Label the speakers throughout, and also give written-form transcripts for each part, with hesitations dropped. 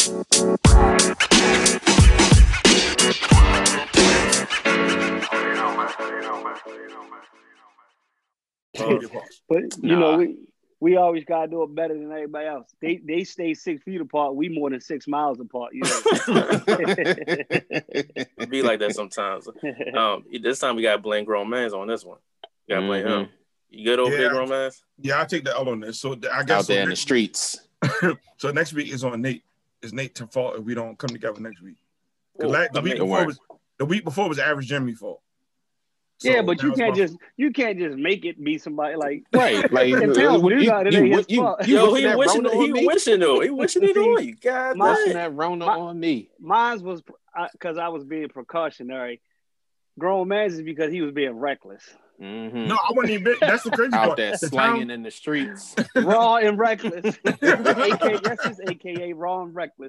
Speaker 1: But we always gotta do it better than everybody else. They stay 6 feet apart. We more than 6 miles apart. You know?
Speaker 2: It be like that sometimes. This time we gotta blame grown mans on this one. You gotta blame him. You good over there, grown mans?
Speaker 3: Yeah, I'll take the L on this. So I guess
Speaker 4: out there in the streets.
Speaker 3: So next week is on Nate. It's Nate's fault if we don't come together next week. The week before was Average Jimmy fault. So
Speaker 1: yeah, but you can't just make it be somebody like
Speaker 4: right. Like
Speaker 2: he wishing it on you. God,
Speaker 4: wishing that Rona on me.
Speaker 1: Mine was because I was being precautionary. Grown man is because he was being reckless.
Speaker 3: Mm-hmm. No, I wasn't even. That's the crazy part.
Speaker 4: Out there slanging in the streets,
Speaker 1: raw and reckless. AKA raw and reckless.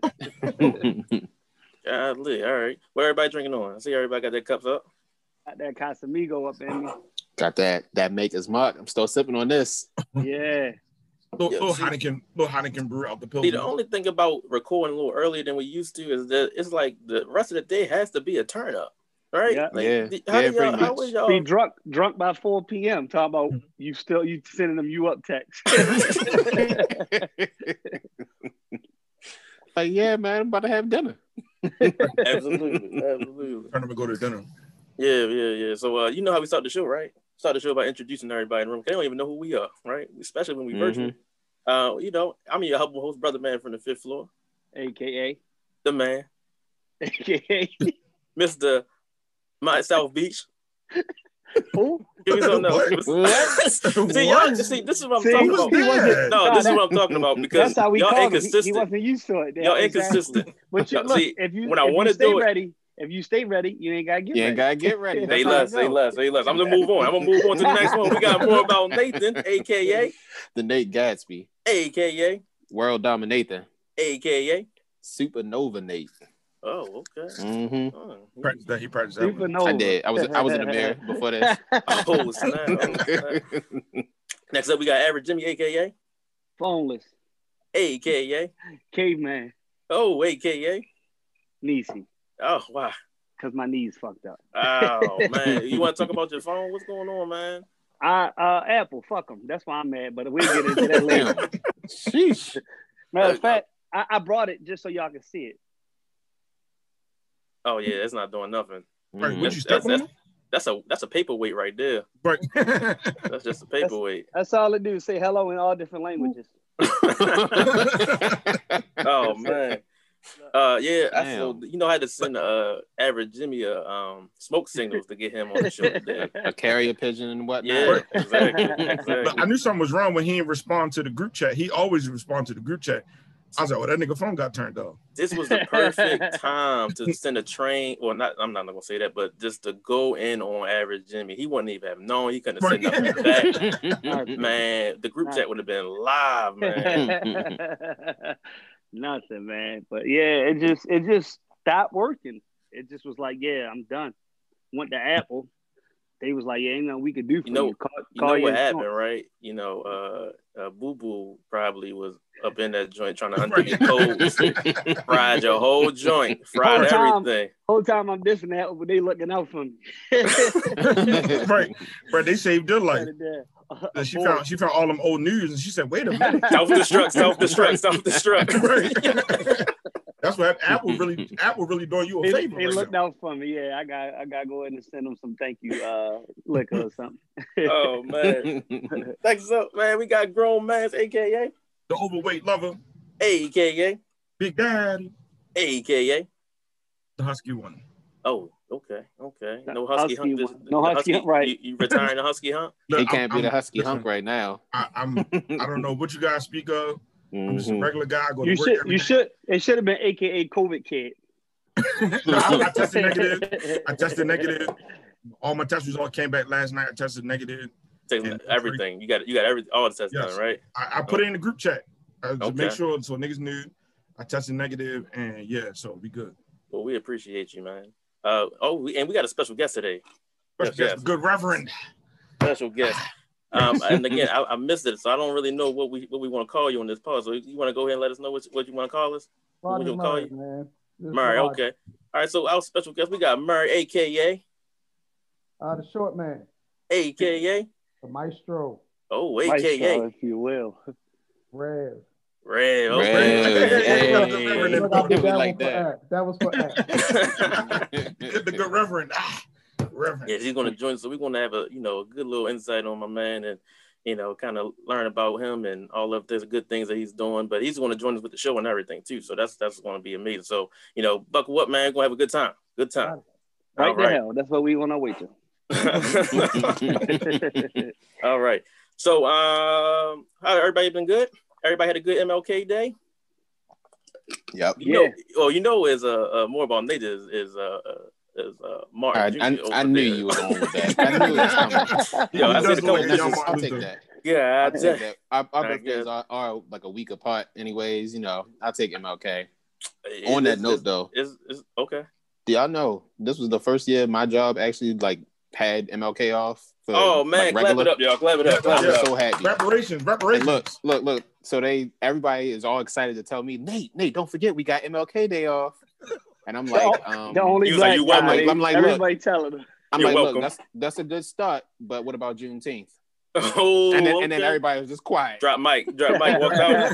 Speaker 2: Godly, all right. What everybody drinking on? I see everybody got their cups up.
Speaker 1: Got that Casamigo up in me.
Speaker 4: Got that Maker's Mark. I'm still sipping on this.
Speaker 1: Yeah.
Speaker 3: Little Heineken brew out the pill.
Speaker 2: See, the only thing about recording a little earlier than we used to is that it's like the rest of the day has to be a turn up. Right?
Speaker 1: Yeah.
Speaker 2: Like, how was y'all?
Speaker 1: Be drunk by 4 p.m. Talking about you sending them you up text.
Speaker 4: Like, yeah, man, I'm about to have dinner.
Speaker 2: Absolutely.
Speaker 3: Trying to go to dinner.
Speaker 2: Yeah. So you know how we start the show, right? Start the show by introducing everybody in the room. They don't even know who we are, right? Especially when we virtual. I'm your humble host, brother man from the 5th floor.
Speaker 1: AKA
Speaker 2: the man.
Speaker 1: AKA
Speaker 2: Mr. My South Beach.
Speaker 1: Who?
Speaker 2: Give me something else. See, this is what I'm talking about. This is what I'm talking about because
Speaker 1: that's how we
Speaker 2: y'all
Speaker 1: call
Speaker 2: inconsistent.
Speaker 1: He wasn't used to it.
Speaker 2: Y'all inconsistent.
Speaker 1: But look,
Speaker 2: see,
Speaker 1: if you
Speaker 2: stay
Speaker 1: ready, if you stay ready, you ain't gotta get ready.
Speaker 4: You ain't gotta get ready.
Speaker 2: Say less. I'm gonna move on. I'm gonna move on to the next one. We got more about Nathan, aka
Speaker 4: the Nate Gatsby,
Speaker 2: aka
Speaker 4: World Dominator,
Speaker 2: aka
Speaker 4: Supernova Nate.
Speaker 2: Oh, okay.
Speaker 4: Mm-hmm.
Speaker 3: He practiced that.
Speaker 1: Supernova.
Speaker 4: I did. I was in the mirror before this.
Speaker 2: Oh, snap. Next up, we got Average Jimmy, aka
Speaker 1: Phoneless,
Speaker 2: aka
Speaker 1: Caveman.
Speaker 2: Oh, aka
Speaker 1: Niecy.
Speaker 2: Oh, wow.
Speaker 1: Because my knees fucked up.
Speaker 2: Oh, man. You want to talk about your phone? What's going on, man?
Speaker 1: Apple, fuck them. That's why I'm mad, but we'll get into that later.
Speaker 4: Sheesh.
Speaker 1: Matter of fact, I brought it just so y'all can see it.
Speaker 2: Oh, yeah, it's not doing nothing.
Speaker 3: Right, would you step on?
Speaker 2: That's a paperweight right there.
Speaker 3: Right.
Speaker 2: That's just a paperweight.
Speaker 1: That's all it do. Say hello in all different languages.
Speaker 2: Oh, man. So I had to send Average Jimmy smoke signals to get him on the show today.
Speaker 4: A carrier pigeon and whatnot.
Speaker 2: Yeah, exactly.
Speaker 3: But I knew something was wrong when he didn't respond to the group chat. He always responds to the group chat. I was like, that nigga phone got turned off.
Speaker 2: This was the perfect time to send a train, or not, I'm not gonna say that, but just to go in on Average Jimmy. He wouldn't even have known. He couldn't have sent nothing back. Man, the group chat would have been live, man.
Speaker 1: Nothing, man. But yeah, it just stopped working. It just was like, yeah, I'm done. Went to Apple. They was like, yeah, ain't nothing we could do for you.
Speaker 2: You know what happened, right? Boo Boo probably was up in that joint trying to undo your codes. Fried your whole joint. Fried everything.
Speaker 1: Whole time I'm dissing that, but they looking out for me.
Speaker 3: Right. They saved your life. She found all them old news and she said, wait a minute.
Speaker 2: Self-destruct.
Speaker 3: Right. That's what Apple really doing you a favor.
Speaker 1: They looked out for me. Yeah, I got to go ahead and send them some thank you liquor or something.
Speaker 2: Oh man. Thanks up, man. We got Grown Mans, aka
Speaker 3: the overweight lover,
Speaker 2: aka
Speaker 3: Big Daddy,
Speaker 2: aka
Speaker 3: the husky one.
Speaker 2: Oh, okay. No husky hunk.
Speaker 1: No husky hunk, right?
Speaker 2: You retiring the husky hunk?
Speaker 4: He can't be the husky hunk right now.
Speaker 3: I don't know what you guys speak of. I'm just a regular guy. I go to work every day.
Speaker 1: It should have been AKA COVID kid.
Speaker 3: No, I tested negative. All my test results came back last night. I tested negative.
Speaker 2: Everything. You got all the tests done, right?
Speaker 3: I put it in the group chat to make sure so niggas knew I tested negative, and so we good.
Speaker 2: Well, we appreciate you, man. And we got a special guest today.
Speaker 3: Good Reverend.
Speaker 2: Special guest. And again, I missed it, so I don't really know what we want to call you on this pause. So you want to go ahead and let us know what you want to call us? What you call you?
Speaker 5: Man.
Speaker 2: Murray, okay. All right, so our special guest, we got Murray, a.k.a.
Speaker 5: The short man.
Speaker 2: A.k.a.
Speaker 5: The maestro.
Speaker 2: Oh, a.k.a.
Speaker 1: if you will.
Speaker 5: Rev.
Speaker 2: Okay.
Speaker 5: Look, I did that like that. That was for
Speaker 3: Get the good reverend. Reverend.
Speaker 2: Yeah, he's going to join. So we're going to have a good little insight on my man and kind of learn about him and all of the good things that he's doing. But he's going to join us with the show and everything too. So that's going to be amazing. So buckle up, man. Going to have a good time. Good time.
Speaker 1: Right the hell. That's what we want to wait to.
Speaker 2: All right. So how everybody been good? Everybody had a good MLK Day.
Speaker 4: Yep.
Speaker 2: Is more about Nate is Martin.
Speaker 4: I knew you were going with that. I knew it was coming. I'll take that.
Speaker 2: Yeah,
Speaker 4: I'll take that. Our birthdays are like a week apart, anyways. I'll take MLK. On that note, though,
Speaker 2: is okay.
Speaker 4: Do y'all know this was the first year my job actually had MLK off?
Speaker 2: Oh man, clap it up, y'all! Clap it up!
Speaker 4: I'm so happy.
Speaker 3: Reparations.
Speaker 4: And look. So everybody is all excited to tell me, Nate, don't forget we got MLK Day off. And I'm like,
Speaker 1: the only black guy. I'm like, everybody telling them.
Speaker 4: I'm like, look, that's a good start, but what about Juneteenth?
Speaker 2: Oh,
Speaker 4: and then everybody was just quiet.
Speaker 2: Drop mic, walk out.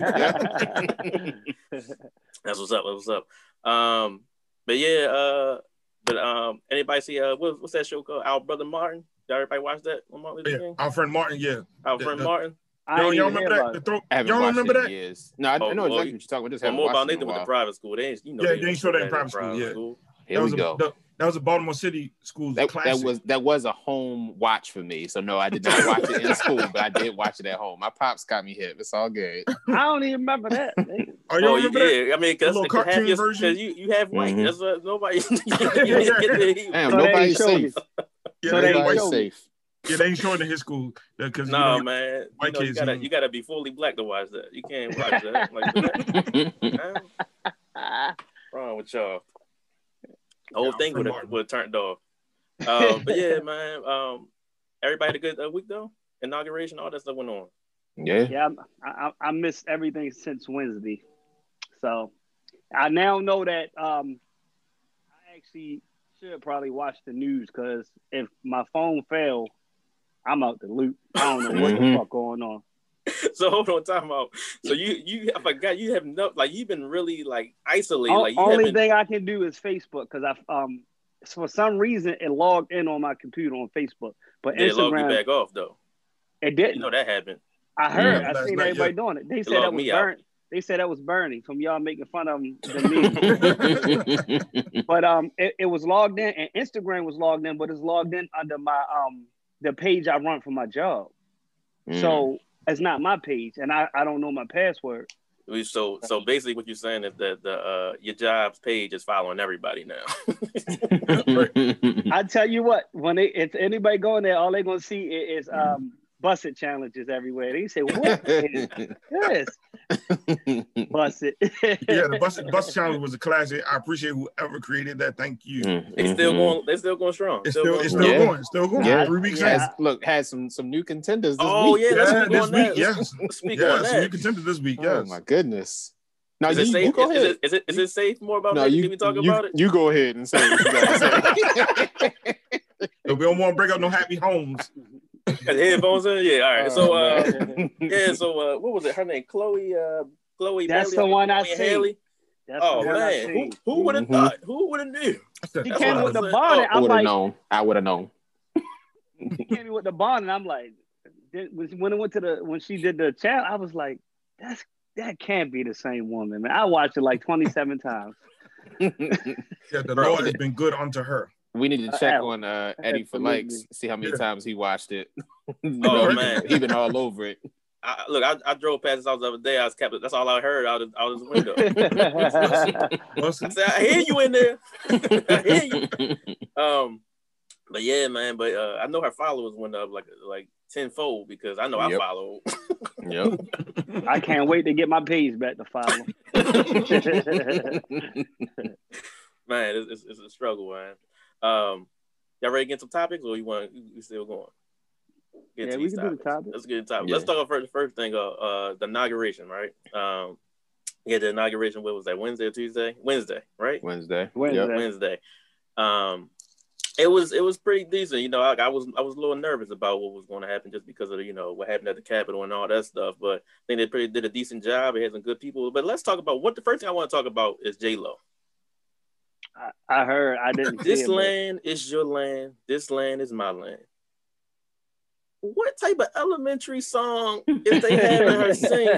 Speaker 2: That's what's up. But yeah, anybody see what's that show called? Our Brother Martin. Did everybody watch that on Martin Luther King?
Speaker 3: Our friend Martin, yeah.
Speaker 2: Our friend Martin.
Speaker 3: Y'all remember that? Y'all remember that?
Speaker 4: Years. No, I know exactly what you're talking about. Just
Speaker 2: more about Nathan with the private school. They ain't
Speaker 3: show that in private school. Yeah.
Speaker 4: Here we go.
Speaker 3: That was a Baltimore City school classic.
Speaker 4: That was a home watch for me. So no, I did not watch it in school, but I did watch it at home. My pops got me hip. It's all good.
Speaker 1: I don't even remember that.
Speaker 3: You remember that?
Speaker 2: I mean, because you have white. That's what nobody. Damn,
Speaker 4: nobody's safe.
Speaker 3: Nobody's safe. Yeah, they ain't showing in his school because
Speaker 2: man,
Speaker 3: white kids.
Speaker 2: You gotta be fully black to watch that. You can't watch that like that. Wrong with y'all? The whole thing would have turned off. But yeah, man. Everybody had a good week though. Inauguration, all that stuff went on.
Speaker 1: Yeah. I missed everything since Wednesday, so I now know that I actually should probably watch the news because if my phone fell, I'm out the loop. I don't know what the fuck going on.
Speaker 2: So hold on, time out. So you I forgot you have you've been really isolated.
Speaker 1: Only thing I can do is Facebook because I for some reason it logged in on my computer on Facebook, but
Speaker 2: Instagram
Speaker 1: logged
Speaker 2: you back off though.
Speaker 1: It didn't.
Speaker 2: That happened.
Speaker 1: I heard. I seen everybody doing it. They said that was burnt. They said that was Bernie from y'all making fun of him. But it was logged in, and Instagram was logged in, but it's logged in under my the page I run for my job. So it's not my page, and I don't know my password.
Speaker 2: So basically, what you're saying is that your job's page is following everybody now.
Speaker 1: I tell you what, if anybody going there, all they're gonna see is busset challenges everywhere. They say, "What is this?" Busset.
Speaker 3: Yeah, the busset challenge was a classic. I appreciate whoever created that. Thank you.
Speaker 2: They still going. They still going strong.
Speaker 3: It's still going.
Speaker 4: Yeah.
Speaker 3: 3 weeks.
Speaker 4: Had some new contenders this week.
Speaker 2: Oh yeah,
Speaker 3: this week.
Speaker 2: Yes.
Speaker 3: Speak on that. Some new contenders this week. Yes.
Speaker 4: Oh my goodness. Now
Speaker 2: is it safe? You go ahead. Is it safe? More about that? Can we talk about it?
Speaker 4: You go ahead and say what you gotta say.
Speaker 3: We don't want to break up no happy homes.
Speaker 2: Got the headphones in? Yeah, all right. So what was it? Her name? Chloe
Speaker 1: That's
Speaker 2: Bailey,
Speaker 1: the one I see.
Speaker 2: Haley. Oh man, who would have thought? Who would have knew?
Speaker 1: She came with the bonnet.
Speaker 4: I would have known.
Speaker 1: She came with the bonnet. I'm like, when she did the chat, I was like, that can't be the same woman, man. I watched it like 27 times.
Speaker 3: Yeah, the Lord has been good unto her.
Speaker 4: We need to check on Eddie for likes, see how many times he watched it.
Speaker 2: Oh man,
Speaker 4: he been all over it.
Speaker 2: I drove past his house the other day. That's all I heard out of his window. I said, I hear you in there. I hear you. But yeah, man. But I know her followers went up like tenfold because I know I follow.
Speaker 4: Yep.
Speaker 1: I can't wait to get my page back to follow.
Speaker 2: Man, it's a struggle, man. Y'all ready to get some topics, or you still going?
Speaker 1: We can do the topics.
Speaker 2: Let's get the topic. Yeah. Let's talk about the first thing. The inauguration, right? He had the inauguration. What was that? Wednesday or Tuesday? Wednesday, right?
Speaker 4: Wednesday.
Speaker 2: Yep. Wednesday. It was pretty decent. You know, I was a little nervous about what was going to happen just because of what happened at the Capitol and all that stuff. But I think they did a decent job. It had some good people. But let's talk about the first thing I want to talk about is J-Lo.
Speaker 1: I heard. I didn't.
Speaker 2: This land is your land. This land is my land. What type of elementary song is they having her sing?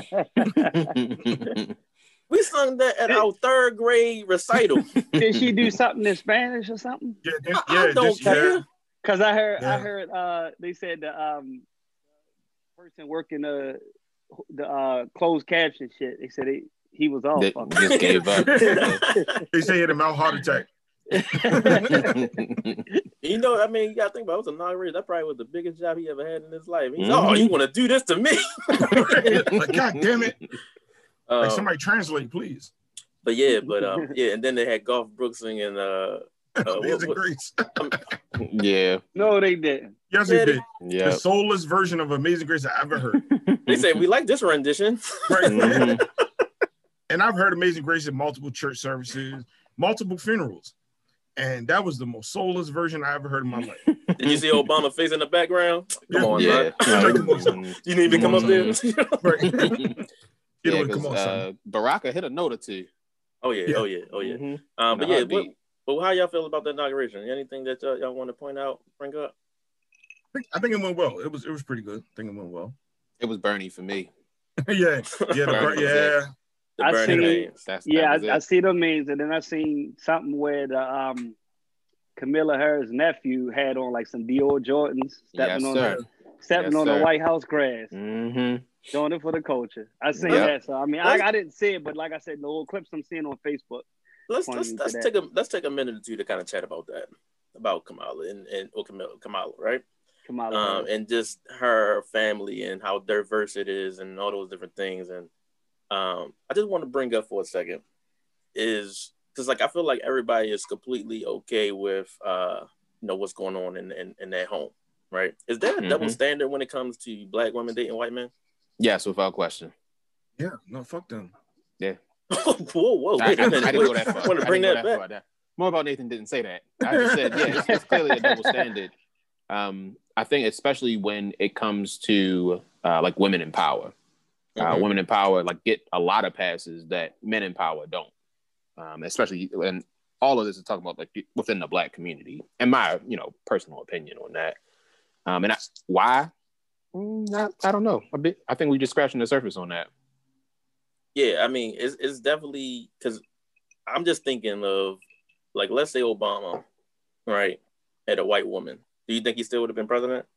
Speaker 2: We sung that at our third grade recital.
Speaker 1: Did she do something in Spanish or something?
Speaker 2: I don't care.
Speaker 1: Because I heard they said the person working the closed caption shit. They said he was off.
Speaker 4: They just gave up.
Speaker 3: They say he had a mouth heart attack.
Speaker 2: I mean, you gotta think about it. Was inauguration. That probably was the biggest job he ever had in his life. He's oh, you want to do this to me?
Speaker 3: Like, God damn it! Like, somebody translate, please.
Speaker 2: But and then they had Garth Brooks singing
Speaker 3: Amazing Grace.
Speaker 4: Yeah.
Speaker 1: No, they didn't.
Speaker 3: Yes, they did.
Speaker 4: Yeah.
Speaker 3: The soulless version of Amazing Grace I ever heard.
Speaker 2: They say we like this rendition.
Speaker 3: Right. And I've heard Amazing Grace in multiple church services, multiple funerals. And that was the most soulless version I ever heard in my life.
Speaker 2: Did you see Obama face in the background? Come on,
Speaker 4: man.
Speaker 2: You need to come up there.
Speaker 3: Right. Come on,
Speaker 4: Baraka hit a note or two.
Speaker 2: Oh yeah.
Speaker 4: Mm-hmm.
Speaker 2: But how y'all feel about the inauguration? Anything that y'all want to point out, bring up?
Speaker 3: I think it went well. It was pretty good. I think it went well.
Speaker 4: It was Bernie for me.
Speaker 3: Yeah.
Speaker 1: I see the memes, and then I seen something where the Camilla Harris' nephew had on like some Dior Jordans, stepping on the White House grass, doing it for the culture. I seen that, so I mean, I didn't see it, but like I said, the old clips I'm seeing on Facebook.
Speaker 2: Let's take a minute or two to kind of chat about that, about Kamala Kamala, right?
Speaker 1: Kamala,
Speaker 2: and just her family and how diverse it is, and all those different things, and. I just want to bring up for a second is because I feel like everybody is completely okay with what's going on in their home, right? Is there a double standard when it comes to Black women dating white men?
Speaker 4: Yes, without question.
Speaker 3: Yeah, no, fuck them.
Speaker 4: Yeah.
Speaker 2: Whoa! Wait a minute.
Speaker 4: I didn't go that far.
Speaker 2: I want to bring that back.
Speaker 4: More about Nathan didn't say that. I just said, it's clearly a double standard. I think especially when it comes to like women in power. Women in power get a lot of passes that men in power don't, especially, and all of this is talking about within the Black community, and my personal opinion on that. Why? I don't know. I think we just scratching the surface on that.
Speaker 2: Yeah, I mean, it's definitely because I'm just thinking of let's say Obama, right, had a white woman. Do you think he still would have been president?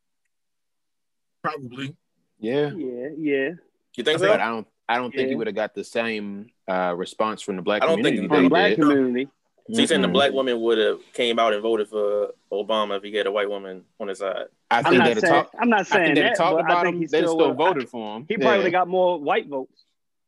Speaker 3: Probably.
Speaker 4: Yeah.
Speaker 2: You think so?
Speaker 4: But I don't think he would have got the same response from the Black community.
Speaker 1: From the Black community.
Speaker 2: So you saying the Black woman would have came out and voted for Obama if he had a white woman on his side?
Speaker 1: I'm not saying that.
Speaker 4: Talked about him. They still voted for him.
Speaker 1: He probably would have got more white votes.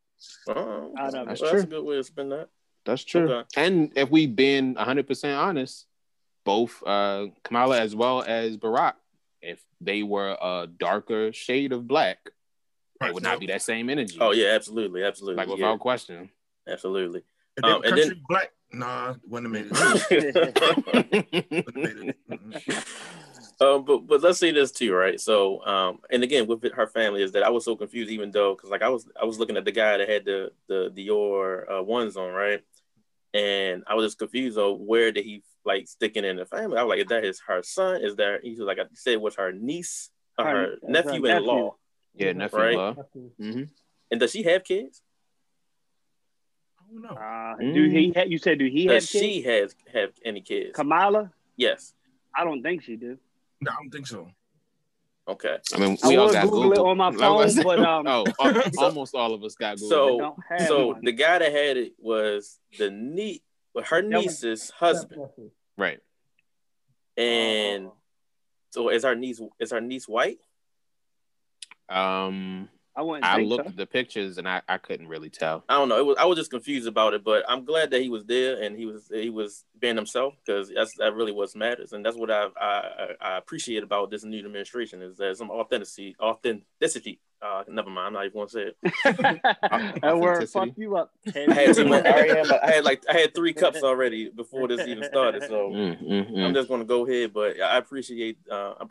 Speaker 2: That's true. That's a good way to spin that.
Speaker 4: That's true. Okay. And if we been 100% honest, both Kamala as well as Barack, if they were a darker shade of Black, it would not be that same energy.
Speaker 2: Oh yeah, absolutely.
Speaker 4: Without question.
Speaker 2: Absolutely.
Speaker 3: And then Black, wouldn't have made it.
Speaker 2: But let's say this too, right? So, and again, with her family, is that I was so confused, even though because I was looking at the guy that had the Dior ones on, right? And I was just confused on where did he sticking in the family. I was like, is that her son? Is that he was like I said was her niece or her nephew-in-law?
Speaker 4: Yeah, nephew-in-law.
Speaker 2: Right? And does she have kids?
Speaker 3: I don't know.
Speaker 1: Do he have kids?
Speaker 2: She have any kids?
Speaker 1: Kamala?
Speaker 2: Yes.
Speaker 1: I don't think she do.
Speaker 3: No, I don't think so.
Speaker 2: Okay.
Speaker 4: I mean, we all got
Speaker 1: Google it on my phone, but
Speaker 4: almost all of us got Google.
Speaker 2: So the guy that had it was her niece's husband.
Speaker 4: Right.
Speaker 2: And so is her niece white?
Speaker 4: I looked at the pictures and I couldn't really tell.
Speaker 2: I don't know. I was just confused about it, but I'm glad that he was there and he was being himself because that really what matters, and that's what I appreciate about this new administration is there's some authenticity Never mind. I'm not even gonna say it.
Speaker 1: That word fucked you up.
Speaker 2: I had 3 cups already before this even started, so I'm just gonna go ahead. But I appreciate them.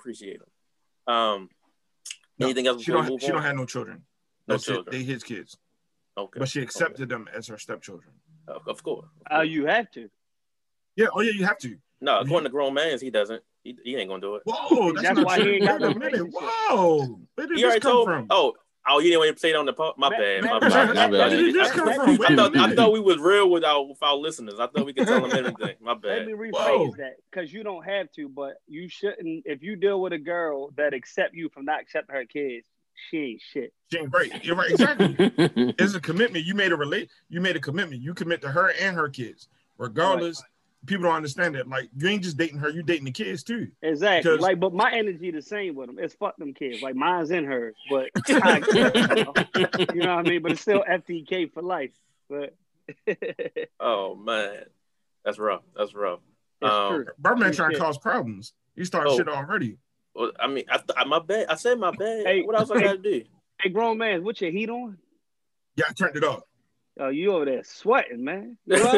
Speaker 2: Anything else?
Speaker 3: She don't have no children.
Speaker 2: No children.
Speaker 3: They his kids.
Speaker 2: Okay.
Speaker 3: But she accepted them as her stepchildren.
Speaker 2: Of course.
Speaker 1: You have to.
Speaker 3: Yeah. Oh yeah, you have to.
Speaker 2: No, according to grown mans, he doesn't. He ain't gonna do it.
Speaker 3: Whoa, that's why he ain't got no minute. Whoa, where did this come from?
Speaker 2: Oh, you didn't want to say it on the pod? My bad.
Speaker 3: Where did this come from?
Speaker 2: I thought we was real with our listeners. I thought we could tell them anything. My bad.
Speaker 1: Let me rephrase that, because you don't have to, but you shouldn't. If you deal with a girl that accept you from not accepting her kids, she ain't shit.
Speaker 3: She ain't right. You're right. Exactly. It's a commitment. You made a commitment. You commit to her and her kids, regardless. Right. People don't understand that. Like, you ain't just dating her, you dating the kids too.
Speaker 1: Exactly. Like, but my energy the same with them. It's fuck them kids. Like, mine's in hers, but you know what I mean? But it's still FDK for life. But
Speaker 2: oh man, that's rough.
Speaker 3: Birdman trying to cause problems. You started shit already.
Speaker 2: Well, I mean, my bad. I said my bad. Hey, what else I gotta do?
Speaker 1: Hey, grown man, what's your heat on?
Speaker 3: Yeah, I turned it off.
Speaker 1: Oh, you over there sweating, man.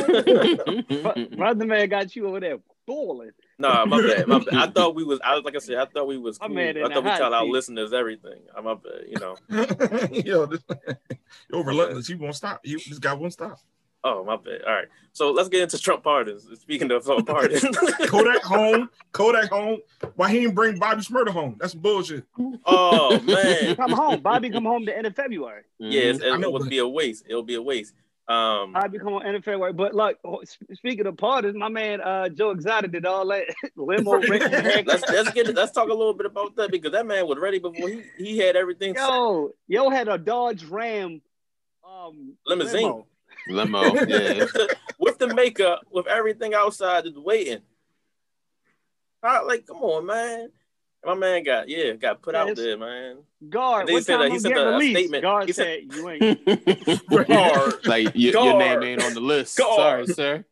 Speaker 1: Right? Brother man got you over there boiling.
Speaker 2: Nah, my bad. I thought we was cool. I thought we tell our listeners everything. My bad, you know.
Speaker 3: Yo, you're relentless. He won't stop. This guy won't stop.
Speaker 2: Oh, my bad. All right. So let's get into Trump pardons. Speaking of pardons.
Speaker 3: Kodak home. Why he didn't bring Bobby Shmurda home? That's bullshit.
Speaker 2: Oh, man.
Speaker 1: Come home. Bobby come home the end of February.
Speaker 2: Yes, it would be a waste. It'll be a waste.
Speaker 1: Bobby come home end of February. But look, speaking of pardons, my man Joe Exotic did all that limo.
Speaker 2: Let's talk a little bit about that, because that man was ready before he had everything.
Speaker 1: Yo had a Dodge Ram
Speaker 2: limousine.
Speaker 4: Limo, yeah.
Speaker 2: With the makeup, with everything outside, just waiting. Like, come on, man. My man got put out there, man.
Speaker 1: Guard, he said a statement. Guard said you ain't.
Speaker 2: Guard,
Speaker 4: like your name ain't on the list. Guard. Sorry, sir.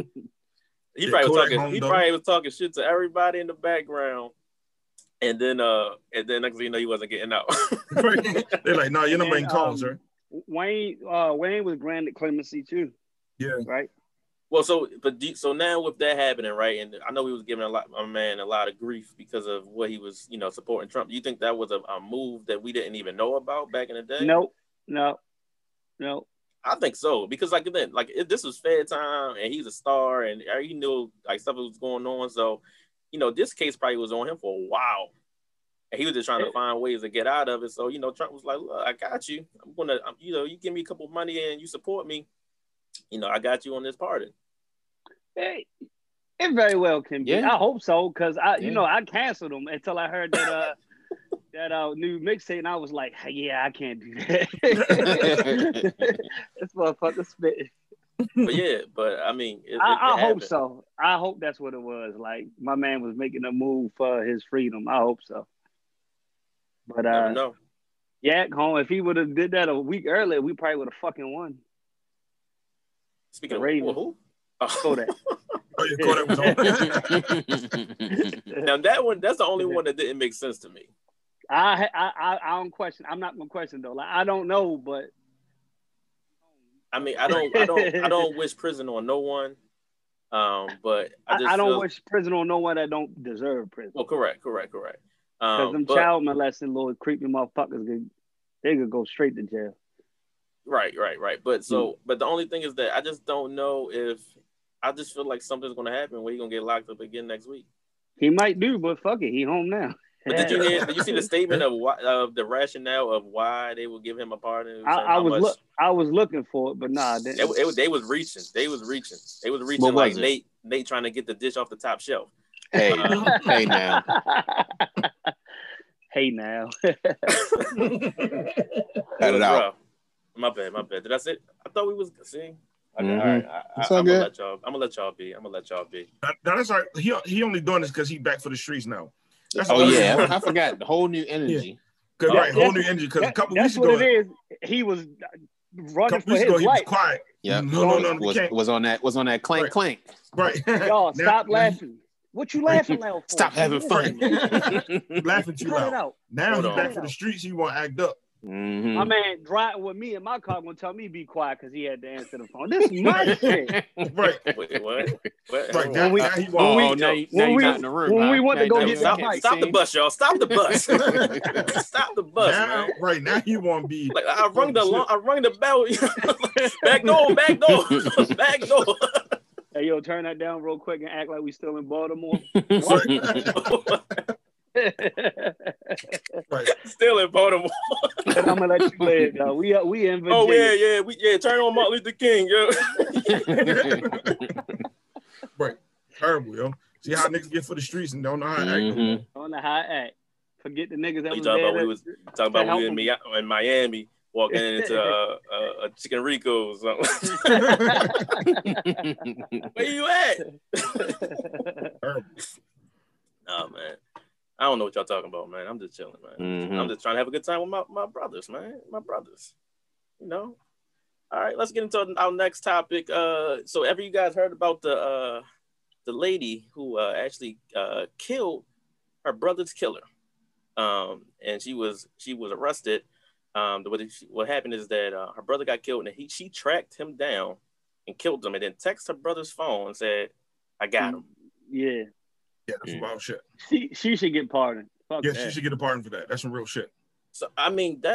Speaker 2: He probably was talking shit to everybody in the background. And then next thing you know, he wasn't getting out.
Speaker 3: They're like, no, your number ain't called, sir.
Speaker 1: Wayne was granted clemency too.
Speaker 3: Yeah.
Speaker 1: Right.
Speaker 2: Well, so now with that happening, right? And I know we was giving a lot of grief because of what he was, supporting Trump. Do you think that was a move that we didn't even know about back in the day?
Speaker 1: No.
Speaker 2: I think so, because this was fair time, and he's a star, and he knew like stuff was going on. So, this case probably was on him for a while. And he was just trying to find ways to get out of it. So, Trump was like, look, I got you. I'm going to, you give me a couple of money and you support me. I got you on this pardon.
Speaker 1: Hey, it very well can be. Yeah. I hope so, because I canceled him until I heard that new mixtape, and I was like, yeah, I can't do that. This motherfucker spit.
Speaker 2: But I mean,
Speaker 1: I hope so. I hope that's what it was. Like, my man was making a move for his freedom. I hope so. But
Speaker 2: no.
Speaker 1: Yeah, home. If he would have did that a week earlier, we probably would have fucking won.
Speaker 2: Speaking of who?
Speaker 1: Kodak.
Speaker 3: Kodak was on.
Speaker 2: Now that's the only one that didn't make sense to me.
Speaker 1: I don't question. I'm not gonna question though. Like, I don't know, but
Speaker 2: I mean, I don't wish prison on no one. But
Speaker 1: I don't wish prison on no one that don't deserve prison.
Speaker 2: Well, correct.
Speaker 1: Because them child molesting little creepy motherfuckers, they could go straight to jail.
Speaker 2: Right. But but the only thing is that I just don't know if I just feel like something's gonna happen where he's gonna get locked up again next week.
Speaker 1: He might do, but fuck it, he home now.
Speaker 2: But did you see the statement of the rationale of why they would give him a pardon?
Speaker 1: I was looking for it, but nah,
Speaker 2: they was reaching. They was reaching like Nate trying to get the dish off the top shelf.
Speaker 4: Hey now.
Speaker 1: Hey now.
Speaker 4: Cut it out.
Speaker 2: My bad. Did I say? I thought we was seeing. Okay,
Speaker 4: all
Speaker 2: right. I'm gonna let y'all be.
Speaker 3: That's all right. He only doing this because he back for the streets now.
Speaker 4: I forgot the whole new energy.
Speaker 3: Whole new energy. Because a couple weeks ago,
Speaker 1: that's what it is. He was running for his life.
Speaker 3: He was quiet.
Speaker 4: Yeah, was on that clank clank.
Speaker 3: Right.
Speaker 1: Y'all stop laughing. What you laughing loud for?
Speaker 4: Stop having fun.
Speaker 3: Laughing too loud. Now he's back for the streets. He want to act up.
Speaker 1: My man driving with me in my car gonna tell me be quiet because he had to answer the phone. This is my shit.
Speaker 3: Right.
Speaker 2: Wait, what?
Speaker 3: Right. Now he
Speaker 4: now
Speaker 3: won't.
Speaker 4: you're not in the room.
Speaker 1: When we went to go
Speaker 4: Now
Speaker 1: get
Speaker 4: you
Speaker 1: the
Speaker 4: can't
Speaker 1: bike.
Speaker 4: be
Speaker 2: Stop the
Speaker 4: seen.
Speaker 2: bus, y'all. Stop the bus. Stop the bus,
Speaker 3: Now,
Speaker 2: man.
Speaker 3: right now he won't be.
Speaker 2: Like I rung the bell. Back door. Back door.
Speaker 1: Hey, yo, turn that down real quick and act like we still in Baltimore.
Speaker 3: Right.
Speaker 2: Still in Baltimore.
Speaker 1: And I'm gonna let you live, yo. We in Virginia.
Speaker 2: Oh yeah. Turn on Martin Luther King, yo.
Speaker 3: Right. Terrible, yo. See how niggas get for the streets and don't know how to act.
Speaker 1: On the high act. Forget the niggas that
Speaker 2: You
Speaker 1: was
Speaker 2: talking
Speaker 1: there.
Speaker 2: about we was talking about we in Miami walking into a Chicken Rico's. Where you at? Oh man. I don't know what y'all talking about, man. I'm just chilling, man. I'm just trying to have a good time with my brothers, man. My brothers. You know? All right, let's get into our next topic. So ever you guys heard about the lady who actually killed her brother's killer? And she was arrested. What happened is that her brother got killed, and she tracked him down and killed him, and then texted her brother's phone and said, "I got him."
Speaker 1: Yeah.
Speaker 3: Yeah, that's some wild shit.
Speaker 1: She should get pardoned. Fuck
Speaker 3: Yeah,
Speaker 1: that.
Speaker 3: she should get a pardon for that. That's some real shit.
Speaker 2: So I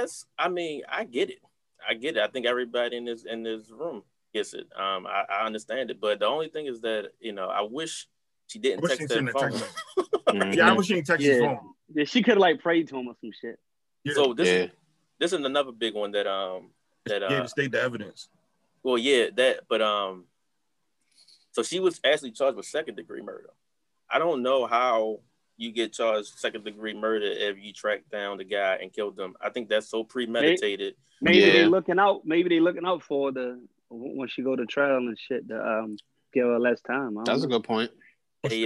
Speaker 2: get it. I think everybody in this room gets it. I understand it, but the only thing is that I wish she didn't text that phone.
Speaker 3: Yeah, I wish she didn't text his phone.
Speaker 1: Yeah, she could have like prayed to him or some shit.
Speaker 3: Yeah.
Speaker 2: So this is another big one that
Speaker 3: to state the evidence.
Speaker 2: Well, yeah, that, but so she was actually charged with second-degree murder. I don't know how you get charged second-degree murder if you track down the guy and killed him. I think that's so premeditated.
Speaker 1: Maybe they looking out. Maybe they looking out for when she go to trial and shit to give her less time.
Speaker 4: That's a good point.
Speaker 2: Hey,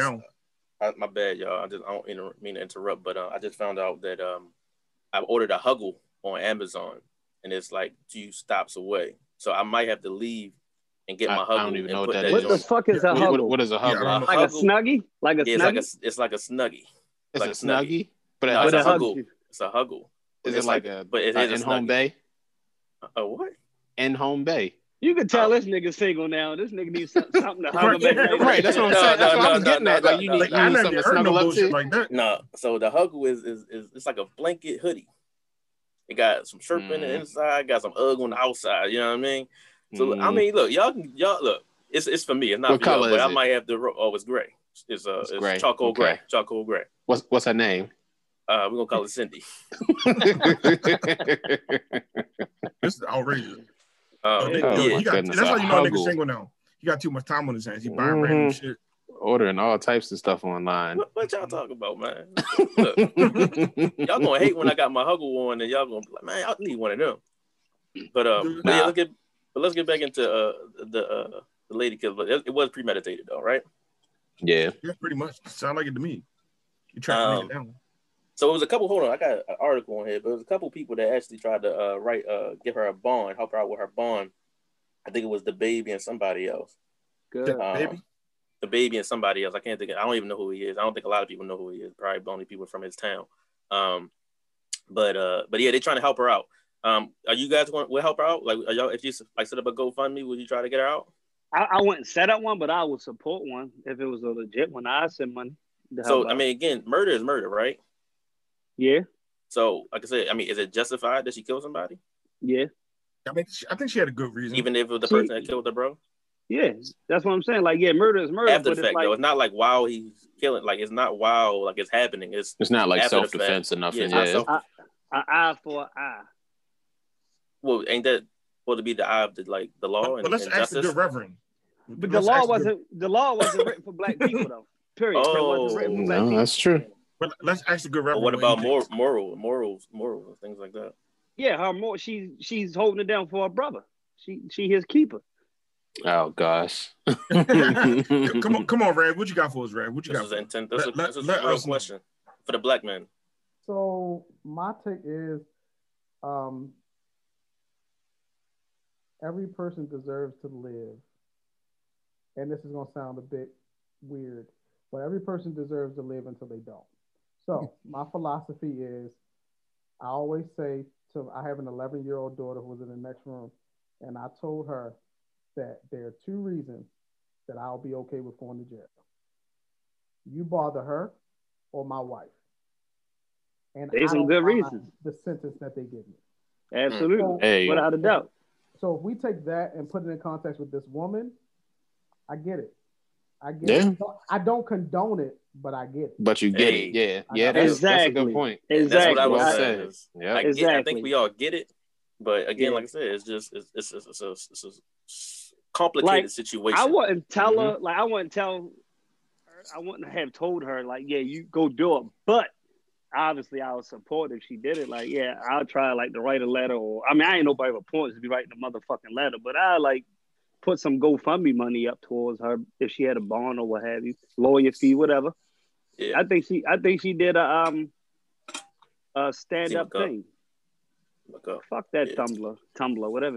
Speaker 2: my bad, y'all. I don't mean to interrupt, but I just found out that I ordered a Huggle on Amazon, and it's like 2 stops away. So I might have to leave and get my Huggle.
Speaker 4: I don't even know what that
Speaker 1: is. What the fuck is a Huggle?
Speaker 4: What is a Huggle?
Speaker 1: Yeah, like a Snuggie? Like a Snuggie?
Speaker 2: It's like a Snuggie.
Speaker 4: It's like a Snuggie?
Speaker 2: But it's a Huggle. It's a Huggle.
Speaker 4: Is it like a in-home bay?
Speaker 2: A what?
Speaker 4: In-home bay.
Speaker 1: You can tell this nigga single now. This nigga needs something to huggle back.
Speaker 4: Right, that's what I'm saying. That's what I was getting at. Like you need something to snuggle up to.
Speaker 3: Like that.
Speaker 2: No, so the Huggle is it's like a blanket hoodie. It got some shirt in the inside, got some UGG on the outside. You know what I mean? So I mean, look, y'all look. It's for me. It's not
Speaker 4: what
Speaker 2: for
Speaker 4: color
Speaker 2: y'all, but
Speaker 4: is
Speaker 2: I might have to. Oh, it's gray. It's
Speaker 4: gray.
Speaker 2: Charcoal gray. Charcoal gray.
Speaker 4: What's her name?
Speaker 2: We're gonna call it Cindy.
Speaker 3: This is outrageous.
Speaker 2: That's
Speaker 3: how you know a nigga single now. He got too much time on his hands. He buying random shit.
Speaker 4: Ordering all types of stuff online.
Speaker 2: What y'all talking about, man? Look, y'all gonna hate when I got my Huggle on, and y'all gonna be like, man, I need one of them. But let's get back into the lady killer. It was premeditated though, right?
Speaker 4: Yeah,
Speaker 3: pretty much. Sound like it to me. You trying to make it down.
Speaker 2: So it was a couple. Hold on, I got an article on here, but it was a couple people that actually tried to give her a bond, help her out with her bond. I think it was the baby and somebody else.
Speaker 1: Good.
Speaker 2: The baby and somebody else. I can't think. I don't even know who he is. I don't think a lot of people know who he is. Probably only people from his town. But yeah, they're trying to help her out. Are you guys will help her out? Like, are y'all? If you like set up a GoFundMe, would you try to get her out?
Speaker 1: I wouldn't set up one, but I would support one if it was a legit one. I'd send money.
Speaker 2: So I mean, again, murder is murder, right?
Speaker 1: Yeah.
Speaker 2: So, like I said, I mean, is it justified that she killed somebody?
Speaker 1: Yeah.
Speaker 3: I mean, I think she had a good reason.
Speaker 2: Even if it was the person that killed her, bro?
Speaker 1: Yeah, that's what I'm saying. Like, yeah, murder is murder.
Speaker 2: After the fact, though, it's not like while he's killing. Like, it's not while like it's happening. It's
Speaker 4: not like self-defense or nothing.
Speaker 1: Yeah, an eye for an eye.
Speaker 2: Well, ain't that supposed to be the eye of the law and
Speaker 3: let's ask the good reverend.
Speaker 1: But the law wasn't written for black people though. Period.
Speaker 2: Oh,
Speaker 1: it wasn't written for black people.
Speaker 4: That's true.
Speaker 3: But let's ask the good reverend.
Speaker 2: What about morals, and things like that?
Speaker 1: Yeah, her she's holding it down for her brother. She his keeper.
Speaker 4: Oh gosh.
Speaker 3: come on, Red. What you got for us, Red? What you got?
Speaker 2: This is a real question for the black man.
Speaker 5: So my take is, every person deserves to live, and this is gonna sound a bit weird, but every person deserves to live until they don't. So my philosophy is, I always say I have an 11-year-old daughter who was in the next room, and I told her that there are 2 reasons that I'll be okay with going to jail. You bother her or my wife. And
Speaker 1: There's
Speaker 5: I
Speaker 1: some
Speaker 5: don't
Speaker 1: good
Speaker 5: mind
Speaker 1: reasons.
Speaker 5: the sentence that they give me.
Speaker 1: Absolutely.
Speaker 4: Hey,
Speaker 1: without a doubt.
Speaker 5: So if we take that and put it in context with this woman, I get it. I don't condone it, but I get it.
Speaker 4: But you get it. Yeah. Yeah, that's a good point.
Speaker 1: Exactly.
Speaker 2: That's what I was
Speaker 4: Well
Speaker 2: saying.
Speaker 4: Yeah.
Speaker 2: I think we all get it, but again, like I said, it's just it's a complicated situation.
Speaker 1: I wouldn't tell her, like I wouldn't tell her, I wouldn't have told her, like, yeah, you go do it. But obviously I would support if she did it. Like, yeah, I'll try like to write a letter, or I mean, I ain't nobody with points to be writing a motherfucking letter, but I like put some GoFundMe money up towards her if she had a bond or what have you, lawyer fee, whatever. Yeah. I think she did a stand up thing. Fuck that Tumblr, whatever.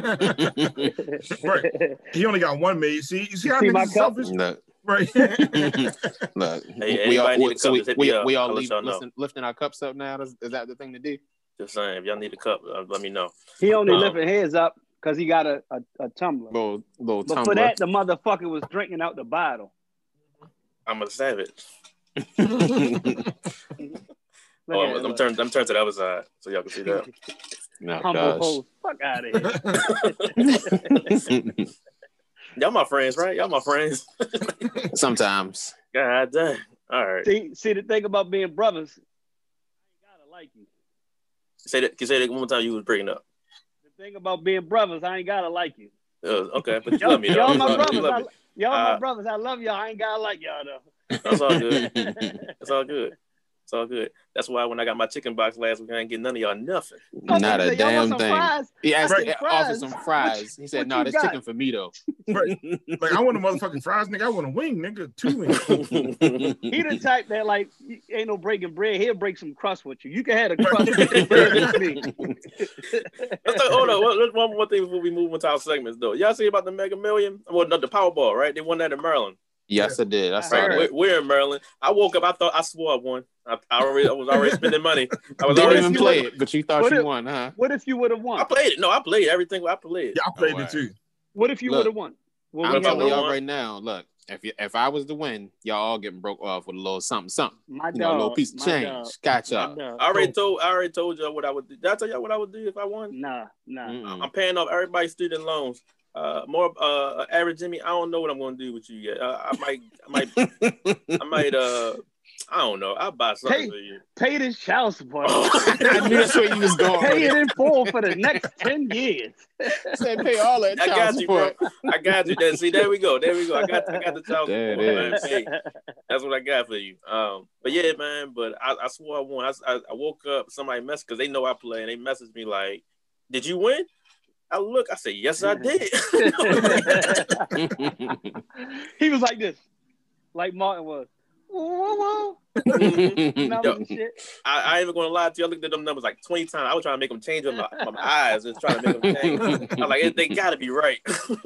Speaker 3: Right. He only got one made. See, you see how
Speaker 1: my
Speaker 3: selfish?
Speaker 4: Look.
Speaker 3: Right.
Speaker 4: Look.
Speaker 2: Hey,
Speaker 4: we all
Speaker 2: lifting
Speaker 4: our cups up now. Is that the thing to do?
Speaker 2: Just saying, if y'all need a cup, let me know.
Speaker 1: He only lifting his up because he got a tumbler.
Speaker 4: Little
Speaker 1: but
Speaker 4: tumbler.
Speaker 1: For that, the motherfucker was drinking out the bottle.
Speaker 2: I'm a savage. I'm turned to the other side so y'all can see that.
Speaker 4: No,
Speaker 1: humble host. Fuck out of
Speaker 2: here. Y'all my friends, right? Y'all my friends.
Speaker 4: Sometimes.
Speaker 2: God damn. All right.
Speaker 1: See the thing about being brothers, I ain't gotta like you.
Speaker 2: Can you say that one more time? You was breaking up.
Speaker 1: The thing about being brothers, I ain't gotta like you.
Speaker 2: Okay, but you love me though.
Speaker 1: Y'all my brothers. My brothers. I love y'all. I ain't gotta like y'all though.
Speaker 2: That's all good. It's all good. It's all good. That's why when I got my chicken box last week, I didn't get none of y'all nothing.
Speaker 4: Not a damn thing.
Speaker 1: Fries?
Speaker 4: He asked offered some fries. He said, "No, that's chicken for me though."
Speaker 3: Right. Like I want a motherfucking fries, nigga. I want a wing, nigga. 2 wings.
Speaker 1: He the type that like ain't no breaking bread. He'll break some crust with you. You can have the crust with bread with me.
Speaker 2: Hold on. One more thing before we move into our segments, though. Y'all see about the Mega Million? Well, no, the Powerball, right? They won that in Maryland.
Speaker 4: Yes, I did. I saw that.
Speaker 2: We're in Maryland. I woke up. I swore I won. I was already spending money. I was
Speaker 4: Didn't
Speaker 2: already
Speaker 4: even play it, but you thought you won, huh?
Speaker 1: What if you would have won?
Speaker 2: I played it. No, I played everything. I played it.
Speaker 3: Yeah, I played it too.
Speaker 1: What if you would have won?
Speaker 4: I'm telling y'all right now. Look, if I was to win, y'all all getting broke off with a little something.
Speaker 1: My dog,
Speaker 4: a little piece of change. Gotcha.
Speaker 2: I already told y'all what I would do. Did I tell y'all what I would do if I won?
Speaker 1: Nah.
Speaker 2: I'm paying off everybody's student loans. More average Jimmy. I don't know what I'm gonna do with you yet. I might I don't know. I'll buy something for you.
Speaker 1: Pay this child support.
Speaker 4: I knew that's where you was going.
Speaker 1: Pay it in full for the next 10 years.
Speaker 4: Said pay all that child support.
Speaker 2: Bro. I got you. See, there we go. I got the child support. Man. Hey, that's what I got for you. But yeah, man. But I swore I won. I woke up. Somebody messaged because they know I play, and they messaged me like, "Did you win?" I look. I said, "Yes, I did."
Speaker 1: He was like this, like Martin was. Whoa.
Speaker 2: Yo, I ain't even gonna lie to you. I looked at them numbers like 20 times. I was trying to make them change with my eyes, just trying to make them change. I'm like, they gotta be right.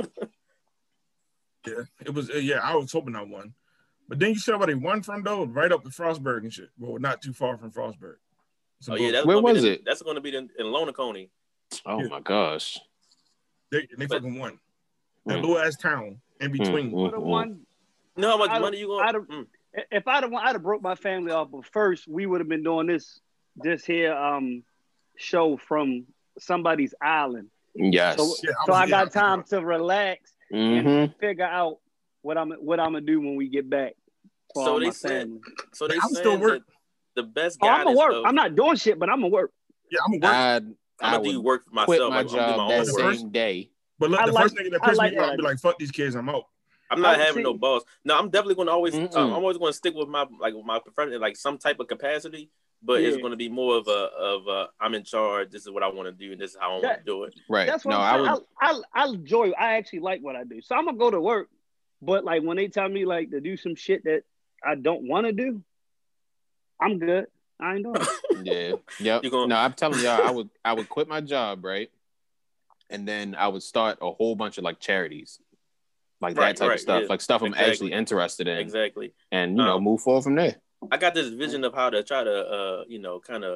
Speaker 3: Yeah, it was. Yeah, I was hoping I won, but then you said where they won from though, right up to Frostburg and shit. Well, not too far from Frostburg.
Speaker 2: Oh yeah,
Speaker 4: where was it?
Speaker 2: That's gonna be in Lonaconee.
Speaker 4: Oh my gosh,
Speaker 3: they fucking won. That little ass town in between.
Speaker 1: Would have won.
Speaker 2: You know how much money you gonna?
Speaker 1: If I'd have broke my family off, but first we would have been doing this here show from somebody's island.
Speaker 4: Yes.
Speaker 1: So I got time to relax and figure out what I'm gonna do when we get back.
Speaker 2: So they said that the best guy.
Speaker 1: I'm gonna work. I'm not doing shit, but I'm gonna work.
Speaker 3: Yeah, I'm gonna work.
Speaker 2: I'm gonna do work for myself.
Speaker 4: Quit my job that same day.
Speaker 3: But look, the first thing that pissed me off, I'd be like, "Fuck these kids, I'm out."
Speaker 2: I'm not having no boss. No, I'm definitely going to always. I'm always going to stick with my profession, like some type of capacity. But it's going to be more of a I'm in charge. This is what I want to do, and this is how I want to do it.
Speaker 4: Right.
Speaker 1: That's what I enjoy. I actually like what I do, so I'm gonna go to work. But like when they tell me like to do some shit that I don't want to do, I'm good. I ain't doing
Speaker 4: it. Yeah. Yep. No, I'm telling y'all, I would quit my job, right, and then I would start a whole bunch of like charities. Like that type of stuff, like stuff I'm actually interested in.
Speaker 2: Exactly.
Speaker 4: And, move forward from there.
Speaker 2: I got this vision of how to try to, kind of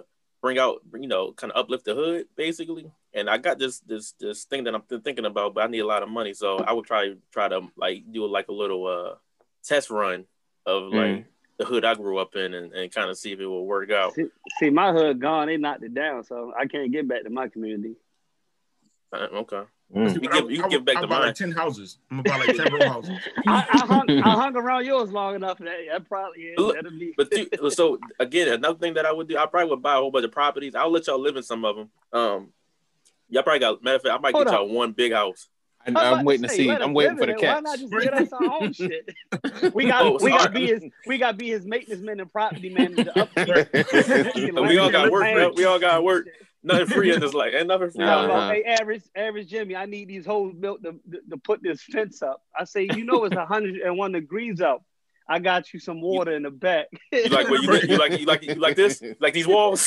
Speaker 2: bring out, kind of uplift the hood, basically. And I got this thing that I'm thinking about, but I need a lot of money, so I would try to like do like a little test run of like the hood I grew up in, and kind of see if it will work out.
Speaker 1: See, my hood gone. They knocked it down, so I can't get back to my community.
Speaker 2: Okay. You can give back to mine.
Speaker 3: Like 10 houses. I'm gonna buy like 10 row houses.
Speaker 1: I hung around yours long enough. That probably that'll be.
Speaker 2: But so again, another thing that I would do, I probably would buy a whole bunch of properties. I'll let y'all live in some of them. Y'all probably got. Matter of fact, I might get y'all one big house.
Speaker 4: I'm waiting to see. I'm waiting for the cats.
Speaker 1: Why not just get us our own shit? We got to be his maintenance man and property manager.
Speaker 2: We all got work. Bro. We all got work. Nothing free in this life. Ain't nothing free.
Speaker 1: Hey, average Jimmy, I need these hoes built to put this fence up. I say, it's 101 degrees out. I got you some water in the back.
Speaker 2: You like what you like this? Like these walls?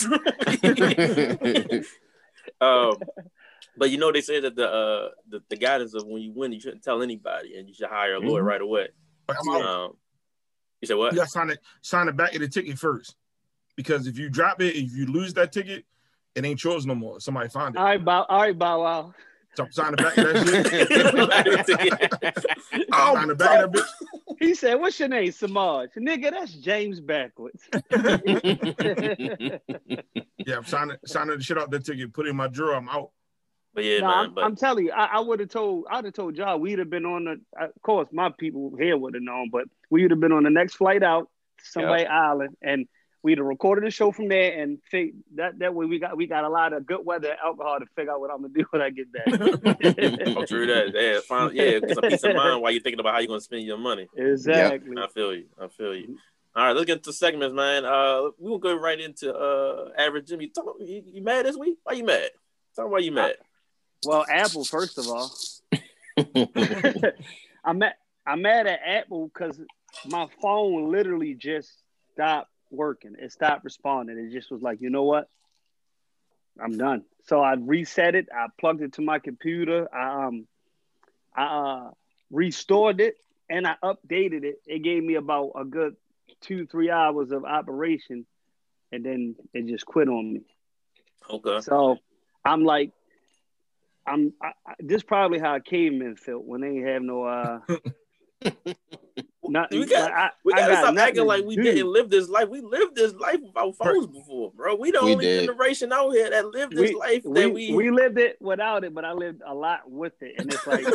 Speaker 2: But they say that the guidance of when you win, you shouldn't tell anybody, and you should hire a lawyer right away. You said what?
Speaker 3: You got to sign the back of the ticket first, because if you drop it, if you lose that ticket, it ain't yours no more. Somebody found it.
Speaker 1: All right, Bow Wow.
Speaker 3: So sign the back of that shit. Sign the back of that bitch.
Speaker 1: He said, "What's your name, Samaj?" Nigga, that's James backwards.
Speaker 3: Yeah, I'm signing the shit out that ticket, put it in my drawer. I'm out.
Speaker 2: But yeah,
Speaker 1: I'm telling you, I'd have told y'all we'd have been on of course, my people here would have known, but we would have been on the next flight out to somebody island, and we'd have recorded the show from there, and that way we got a lot of good weather and alcohol to figure out what I'm gonna do when I get back.
Speaker 2: Oh, true that. Yeah, some peace of mind while you're thinking about how you're gonna spend your money.
Speaker 1: Exactly.
Speaker 2: Yep. I feel you. All right, let's get to segments, man. We'll go right into Average Jimmy. You mad this week? Why you mad? Tell me why you mad.
Speaker 1: Well, Apple, first of all. I'm mad at Apple because my phone literally just stopped working. It stopped responding. It just was like, you know what? I'm done. So I reset it. I plugged it to my computer. I restored it, and I updated it. It gave me about a good 2-3 hours of operation, and then it just quit on me.
Speaker 2: Okay.
Speaker 1: So I'm like, this is probably how cavemen felt when they ain't have no
Speaker 2: we gotta stop acting like we didn't live this life. We lived this life without phones before, bro. We the only generation out here that lived this life that
Speaker 1: we lived it without it, but I lived a lot with it, and it's like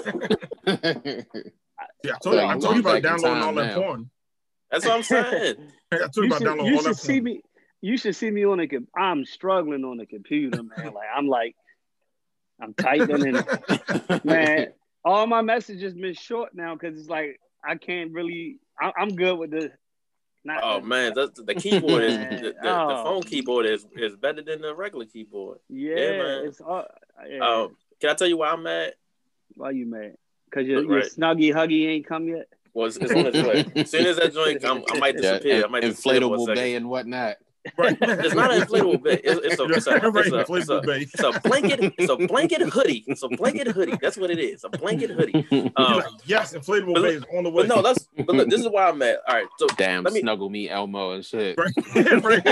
Speaker 3: I told you about downloading all that porn.
Speaker 2: That's what I'm saying.
Speaker 3: I told you about downloading all that porn.
Speaker 1: You should see me on the computer. I'm struggling on the computer, man. I'm typing and man, all my messages been short now because it's like I can't really. I'm good with the.
Speaker 2: Man, the keyboard is the phone keyboard is better than the regular keyboard.
Speaker 1: Yeah, man. It's
Speaker 2: can I tell you why I'm mad?
Speaker 1: Why you mad? Because your snuggy huggy ain't come yet.
Speaker 2: Well, it's on its way. As soon as that joint come, I might disappear. I might
Speaker 4: inflatable bay and whatnot.
Speaker 2: Right. It's not an inflatable bay. It's a blanket. It's a blanket hoodie. It's a blanket hoodie. That's what it is. A blanket hoodie.
Speaker 3: Yes, inflatable bay is on the way.
Speaker 2: But look, this is why I'm mad. All right, so
Speaker 4: snuggle me, Elmo and shit.
Speaker 3: Right.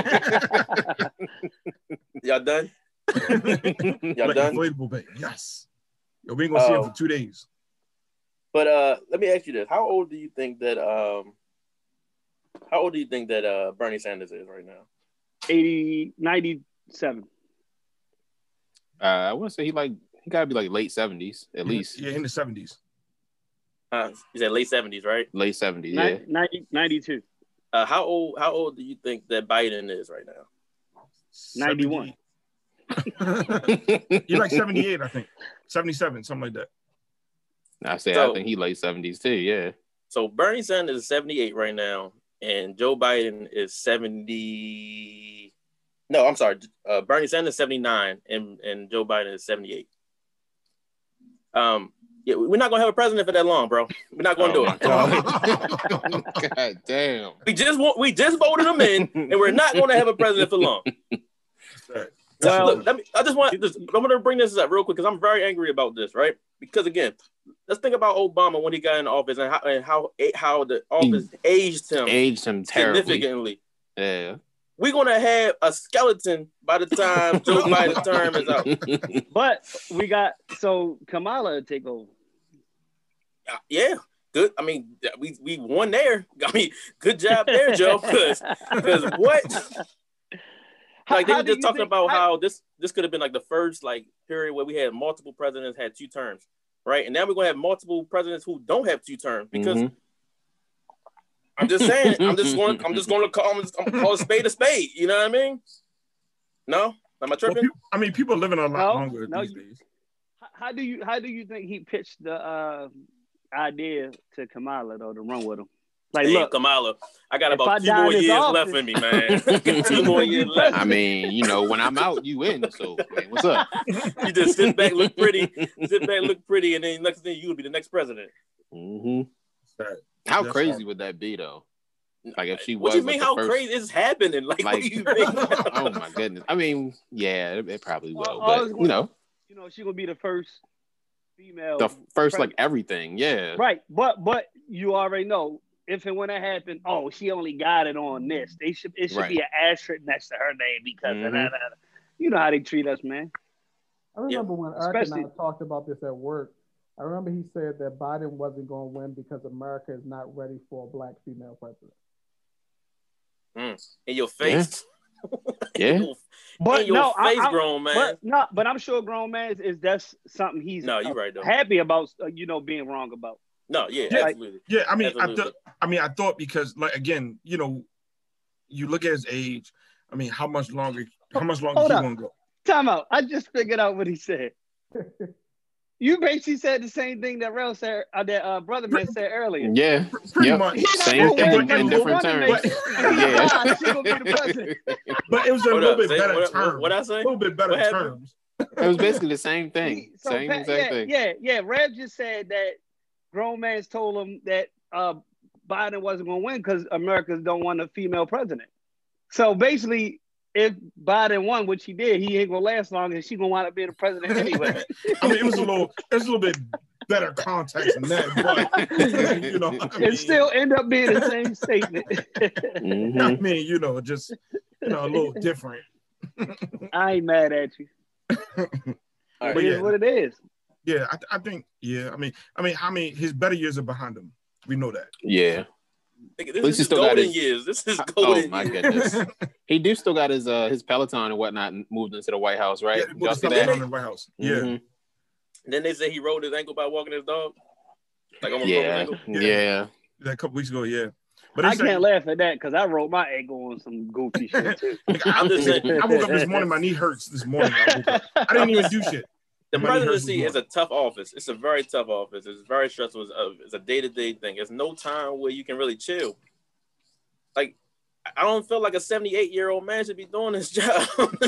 Speaker 2: Y'all done? Y'all done?
Speaker 3: Inflatable bay. Yes. Yo, we ain't gonna see him for 2 days.
Speaker 2: But let me ask you this: How old do you think that Bernie Sanders is right now?
Speaker 1: 97.
Speaker 4: I want to say he gotta be like late 70s at least.
Speaker 3: Yeah, in the 70s.
Speaker 2: You said late 70s, right?
Speaker 4: Late 70s, yeah.
Speaker 1: 92.
Speaker 2: How old do you think that Biden is right now?
Speaker 1: 91.
Speaker 3: You're like 78, I think. 77, something like that.
Speaker 4: I think he late 70s too, yeah.
Speaker 2: So Bernie Sanders is 78 right now, and Joe Biden is 70. No, I'm sorry. Bernie Sanders is 79, and Joe Biden is 78. Yeah, we're not gonna have a president for that long, bro. We're not gonna do it.
Speaker 4: God damn.
Speaker 2: We just voted him in, and we're not gonna have a president for long. Well, look, I'm gonna bring this up real quick because I'm very angry about this, right? Because again, let's think about Obama when he got in office and how the office aged him
Speaker 4: terribly.
Speaker 2: significantly.
Speaker 4: Yeah.
Speaker 2: we're gonna have a skeleton by the time Joe Biden's term is out.
Speaker 1: But we got Kamala to take over.
Speaker 2: Yeah, good. I mean, we won there. I mean, good job there, Joe. Because what? Like they were just talking about how this could have been like the first like period where we had multiple presidents had 2 terms, right? And now we're gonna have multiple presidents who don't have 2 terms because I'm just saying I'm just gonna call a spade a spade. You know what I mean? No, am I tripping?
Speaker 3: Well, people are living a lot longer these days.
Speaker 1: How do you think he pitched the idea to Kamala though to run with him? Like,
Speaker 2: hey,
Speaker 1: look,
Speaker 2: Kamala, I got about 2 more years left in me, man. 2 more years left.
Speaker 4: I mean, you know, when I'm out, you in. So, man, what's up?
Speaker 2: You just sit back, look pretty, and then next thing you'll be the next president.
Speaker 4: Mm-hmm. How crazy would that be, though? Like, if she was.
Speaker 2: What do you mean? How crazy is happening? Like, what do you mean?
Speaker 4: Oh my goodness! I mean, yeah, it probably will, but you know,
Speaker 1: she's gonna be the first female,
Speaker 4: the first president. Like everything, yeah,
Speaker 1: right. But you already know. If and when that happened, she only got it on this. It should be an asterisk next to her name because of that. You know how they treat us, man.
Speaker 5: I remember when Eric and I talked about this at work. I remember he said that Biden wasn't going to win because America is not ready for a black female president.
Speaker 2: In your face.
Speaker 4: Yeah.
Speaker 1: But
Speaker 2: in your face, grown man.
Speaker 1: But I'm sure grown man that's something he's
Speaker 2: you're right, though.
Speaker 1: happy about, being wrong about.
Speaker 2: No, absolutely.
Speaker 3: Yeah, I mean, I thought because, like, again, you look at his age. I mean, how much longer is he going to go?
Speaker 1: Time out. I just figured out what he said. You basically said the same thing that Rel said, that Brother Man said earlier.
Speaker 4: Yeah,
Speaker 3: pretty much.
Speaker 4: Same thing in different terms.
Speaker 1: Yeah, she gonna be the president.
Speaker 3: But it was a little bit better terms.
Speaker 2: What I say?
Speaker 3: A little bit better terms.
Speaker 4: It was basically the same thing. Same exact thing.
Speaker 1: Yeah. Rev just said that grown man told him that Biden wasn't going to win because Americans don't want a female president. So basically, if Biden won, which he did, he ain't going to last long, and she's going to wind up being the president anyway.
Speaker 3: I mean, it was a little bit better context than that, but
Speaker 1: it still end up being the same statement.
Speaker 3: I mean, just a little different.
Speaker 1: I ain't mad at you. It is what it is.
Speaker 3: Yeah, I think. Yeah, I mean, his better years are behind him. We know that.
Speaker 4: Yeah.
Speaker 2: This is golden years. This is golden.
Speaker 4: Oh my goodness. He do still got his Peloton and whatnot moved into the White House, right?
Speaker 3: Yeah, y'all see that in the White House. Yeah.
Speaker 2: Mm-hmm. And then they say he rolled his ankle by walking his dog. Like almost
Speaker 4: rolled his ankle. Yeah.
Speaker 3: A couple weeks ago, yeah. But
Speaker 1: I can't laugh at that because I rolled my ankle on some goofy shit too.
Speaker 3: I'm just saying. I woke up this morning. My knee hurts this morning. I didn't even do shit.
Speaker 2: The presidency is a tough office. It's a very tough office. It's very stressful. It's a day-to-day thing. There's no time where you can really chill. Like, I don't feel like a 78-year-old man should be doing this job.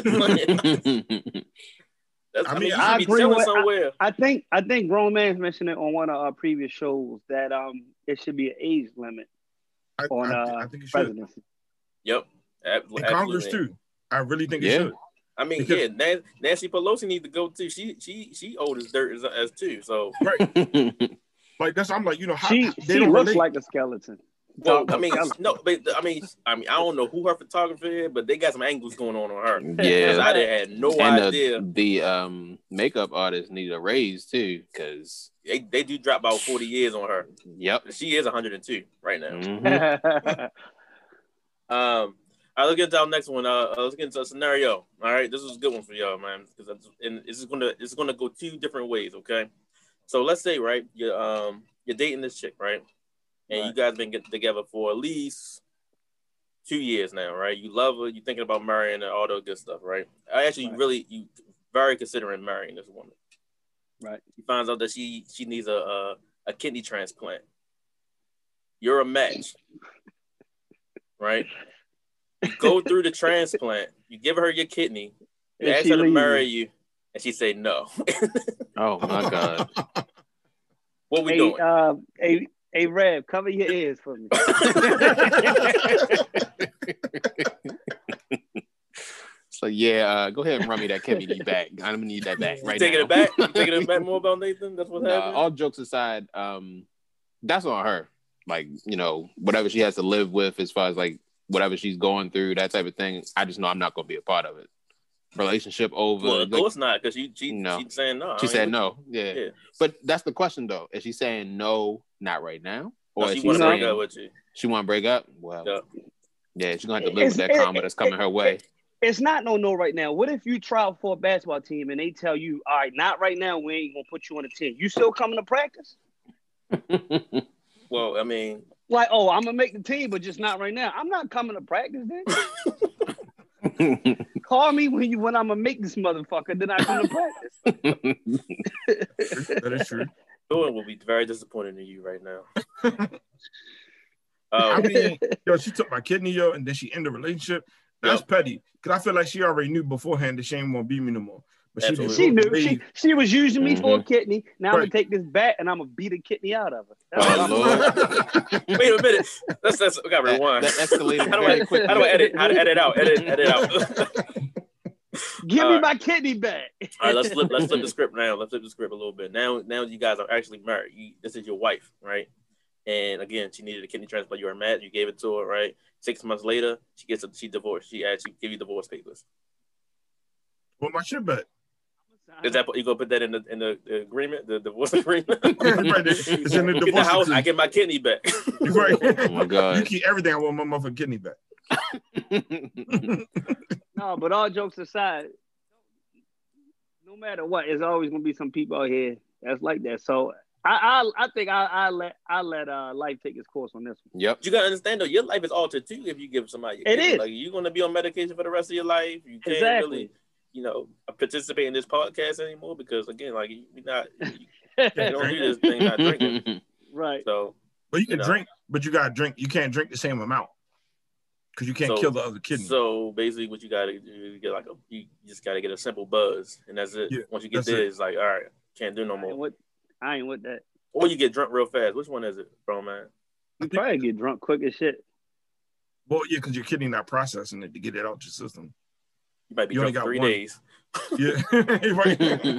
Speaker 2: I agree with somewhere.
Speaker 1: I think grown man's mentioned it on one of our previous shows that it should be an age limit on
Speaker 3: I think it
Speaker 1: presidency.
Speaker 3: Should.
Speaker 2: Yep.
Speaker 3: And Congress too. I really think it should.
Speaker 2: I mean, Nancy Pelosi needs to go too. She old as dirt as too. So
Speaker 3: right, like that's. I'm like, how
Speaker 1: she looks like a skeleton.
Speaker 2: Well, I mean, no, but I mean, I don't know who her photographer is, but they got some angles going on her.
Speaker 4: Yeah,
Speaker 2: I had no idea.
Speaker 4: The makeup artist needed a raise too, because
Speaker 2: they do drop about 40 years on her.
Speaker 4: Yep,
Speaker 2: she is 102 right now.
Speaker 4: Mm-hmm.
Speaker 2: All right, let's get to our next one. Let's get into a scenario. All right, this is a good one for y'all, man. Because it's gonna go 2 different ways. Okay, so let's say you're dating this chick, right? And you guys been getting together for at least 2 years now, right? You love her, you're thinking about marrying her, all that good stuff, right? You very considering marrying this woman.
Speaker 1: Right.
Speaker 2: She finds out that she needs a kidney transplant. You're a match, right? You go through the transplant, you give her your kidney, you ask her to marry you, and she say no.
Speaker 4: Oh my God.
Speaker 2: What we doing?
Speaker 1: Hey, Rev, cover your ears for me.
Speaker 4: So go ahead and run me that kidney back. I'm gonna need that back right now.
Speaker 2: Taking it back? You taking it back more about Nathan? That's what happened?
Speaker 4: All jokes aside, that's on her. Like, whatever she has to live with as far as like whatever she's going through, that type of thing. I just know I'm not going to be a part of it. Relationship over.
Speaker 2: Well, of course not, because she's saying no.
Speaker 4: She said no. Yeah. But that's the question, though. Is she saying no, not right now? Or
Speaker 2: she want to break up with you?
Speaker 4: She want to break up? Well, yeah, she's going to have to live with that karma that's coming her way.
Speaker 1: It's not no right now. What if you try out for a basketball team and they tell you, all right, not right now, we ain't going to put you on the team. You still coming to practice?
Speaker 2: Well, I mean.
Speaker 1: Like, oh, I'm going to make the team, but just not right now. I'm not coming to practice then. Call me when I'm going to make this motherfucker, then I come to practice.
Speaker 3: That is true.
Speaker 2: Owen will be very disappointed in you right now.
Speaker 3: I mean, she took my kidney, and then she ended the relationship. That's petty. Because I feel like she already knew beforehand that she ain't want to beat me no more. But
Speaker 1: she knew. She was using me for a kidney. Now I'm going to take this bat and I'm going to beat a kidney out of her.
Speaker 2: Wait a minute. Let's we got to rewind.
Speaker 4: That escalated
Speaker 2: very quickly. How do I edit? How to edit out? Edit out.
Speaker 1: Give me my kidney back.
Speaker 2: All right, let's flip the script now. Let's flip the script a little bit. Now you guys are actually married. This is your wife, right? And again, she needed a kidney transplant. You were mad. You gave it to her, right? 6 months later, she divorced. She actually give you divorce papers.
Speaker 3: What my shit back?
Speaker 2: Is that you gonna put that in the agreement, the divorce agreement?
Speaker 3: It's in the divorce.
Speaker 2: Get the house. I get my kidney back.
Speaker 3: Right.
Speaker 4: Oh my God!
Speaker 3: You keep everything. I want my motherfucking kidney back.
Speaker 1: No, but all jokes aside, no matter what, there's always gonna be some people out here that's like that. So I think I let life take its course on this one.
Speaker 2: Yep. You gotta understand though, your life is altered too if you give somebody your kidney. Like you're gonna be on medication for the rest of your life. You can't really, participate in this podcast anymore because again, like you don't do this thing not drinking.
Speaker 1: Right.
Speaker 2: So
Speaker 3: but you can drink, but you gotta drink. You can't drink the same amount. Because you can't kill the other kidney.
Speaker 2: So basically, what you gotta do, you get you just gotta get a simple buzz, and that's it. Yeah, once you get there, it's like, all right, can't do no more.
Speaker 1: I ain't with that.
Speaker 2: Or you get drunk real fast. Which one is it, bro, man?
Speaker 1: You probably get drunk quick as shit.
Speaker 3: Well, yeah, because your kidney not processing it to get it out your system.
Speaker 2: You might be drunk for 3 days.
Speaker 3: Yeah, right.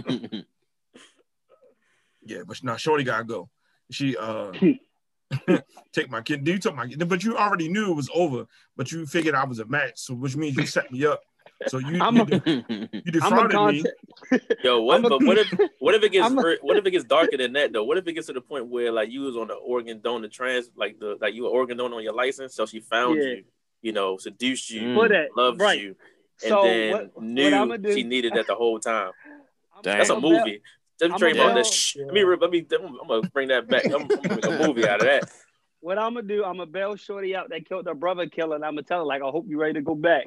Speaker 3: Yeah, but now Shorty gotta go. She take my kid. You took my kid, but you already knew it was over. But you figured I was a match, so which means you set me up. So you defrauded me.
Speaker 2: Yo, what if it gets darker than that though? What if it gets to the point where like you was on the organ donor you were organ donor on your license, so she found you, seduced you, loved you, and
Speaker 1: so
Speaker 2: then knew she needed that the whole time. That's a movie. I'm gonna bring that back. I'm gonna make a movie out of that.
Speaker 1: What I'm gonna do, I'm gonna bail Shorty out that killed her brother killer, and I'm gonna tell her, like, I hope you're ready to go back.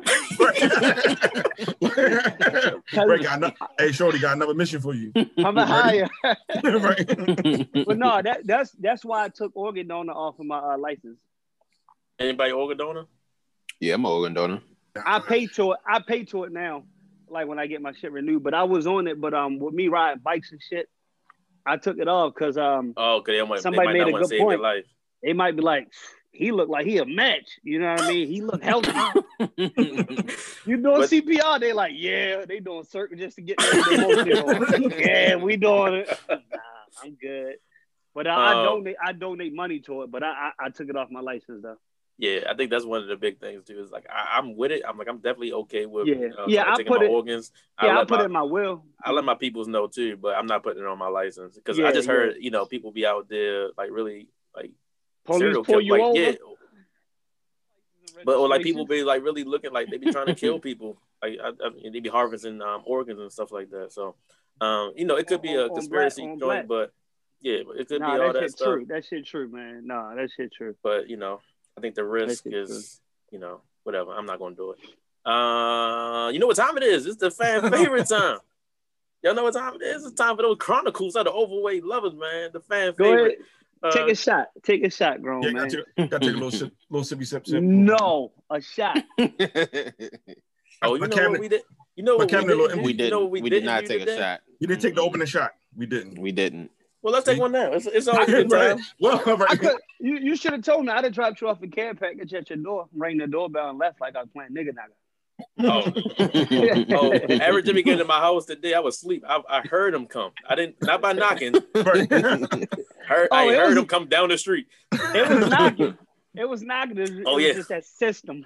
Speaker 3: Hey, Shorty, got another mission for you.
Speaker 1: I'm gonna hire. But no, that's why I took organ donor off of my license.
Speaker 2: Anybody organ donor?
Speaker 4: Yeah, I'm an organ donor.
Speaker 1: I pay to it now, like when I get my shit renewed. But I was on it, but with me riding bikes and shit, I took it off because somebody made a good point. They might be like, he looked like he a match. You know what I mean? He looked healthy. You doing CPR? They like, yeah, they doing circuit just to get emotional. Yeah, we doing it. Nah, I'm good. But I donate money to it, but I took it off my license though.
Speaker 2: Yeah, I think that's one of the big things too. Is like I'm with it. I'm definitely okay with
Speaker 1: I
Speaker 2: taking my organs.
Speaker 1: I put it in my will.
Speaker 2: I let my peoples know too, but I'm not putting it on my license because I just heard people be out there like really like
Speaker 1: police pull you over. Yeah.
Speaker 2: But or like people be like really looking like they be trying to kill people. Like they be harvesting organs and stuff like that. So it could be a conspiracy joint, but yeah, but it could be all that stuff.
Speaker 1: True. That shit true, man. Nah, that shit true.
Speaker 2: But I think the risk is, whatever. I'm not gonna do it. You know what time it is? It's the fan favorite time. Y'all know what time it is? It's time for those chronicles of the overweight lovers, man. The fan favorite.
Speaker 1: Take a shot. Take a shot, grown man.
Speaker 3: Gotta take a little sippy sip.
Speaker 1: No, a shot.
Speaker 2: Oh, you know what we did? You know what we did?
Speaker 4: We did not take a shot.
Speaker 3: You didn't take the opening shot. We didn't.
Speaker 2: Well, let's take one now. It's always a good time.
Speaker 3: Well,
Speaker 1: you should have told me. I'd have dropped you off a care package at your door, rang the doorbell, and left like I was playing nigga nagga.
Speaker 2: Oh, Average Jimmy came to my house today. I was asleep. I heard him come. I didn't, not by knocking. I heard him come down the street.
Speaker 1: It was knocking. It was not good. It
Speaker 2: Oh,
Speaker 1: was
Speaker 2: yeah.
Speaker 1: just that system.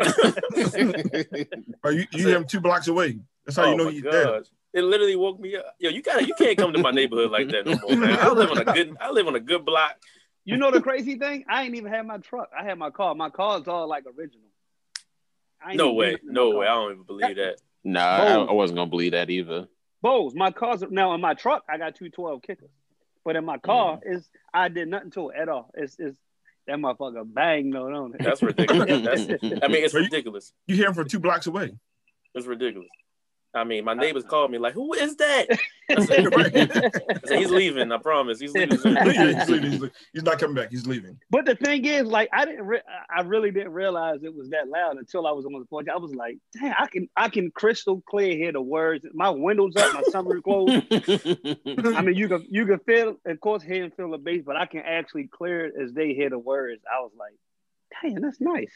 Speaker 3: Or you hear him 2 blocks away. That's how you know he's dead.
Speaker 2: It literally woke me up. Yo, you can't come to my neighborhood like that no more, man. I live on a good block.
Speaker 1: You know the crazy thing? I ain't even had my truck. I had my car. My car is all like original.
Speaker 2: No way. I don't even believe that.
Speaker 4: Nah, I wasn't gonna believe that either.
Speaker 1: Bose, my car's now in my truck. I got 212 kickers, but in my car I did nothing to it at all. It's that motherfucker bang though, don't it?
Speaker 2: That's ridiculous. It's ridiculous.
Speaker 3: You hear him from 2 blocks away.
Speaker 2: It's ridiculous. I mean, my neighbors called me like, "Who is that?" I said, "He's leaving. I promise. He's leaving soon."
Speaker 3: He's not coming back. He's leaving.
Speaker 1: But the thing is, like, I really didn't realize it was that loud until I was on the porch. I was like, "Damn, I can crystal clear hear the words. My windows up, my sunroof closed. I mean, you can feel, of course, hear and feel the bass, but I can actually clear it as they hear the words." I was like, "Damn, that's nice."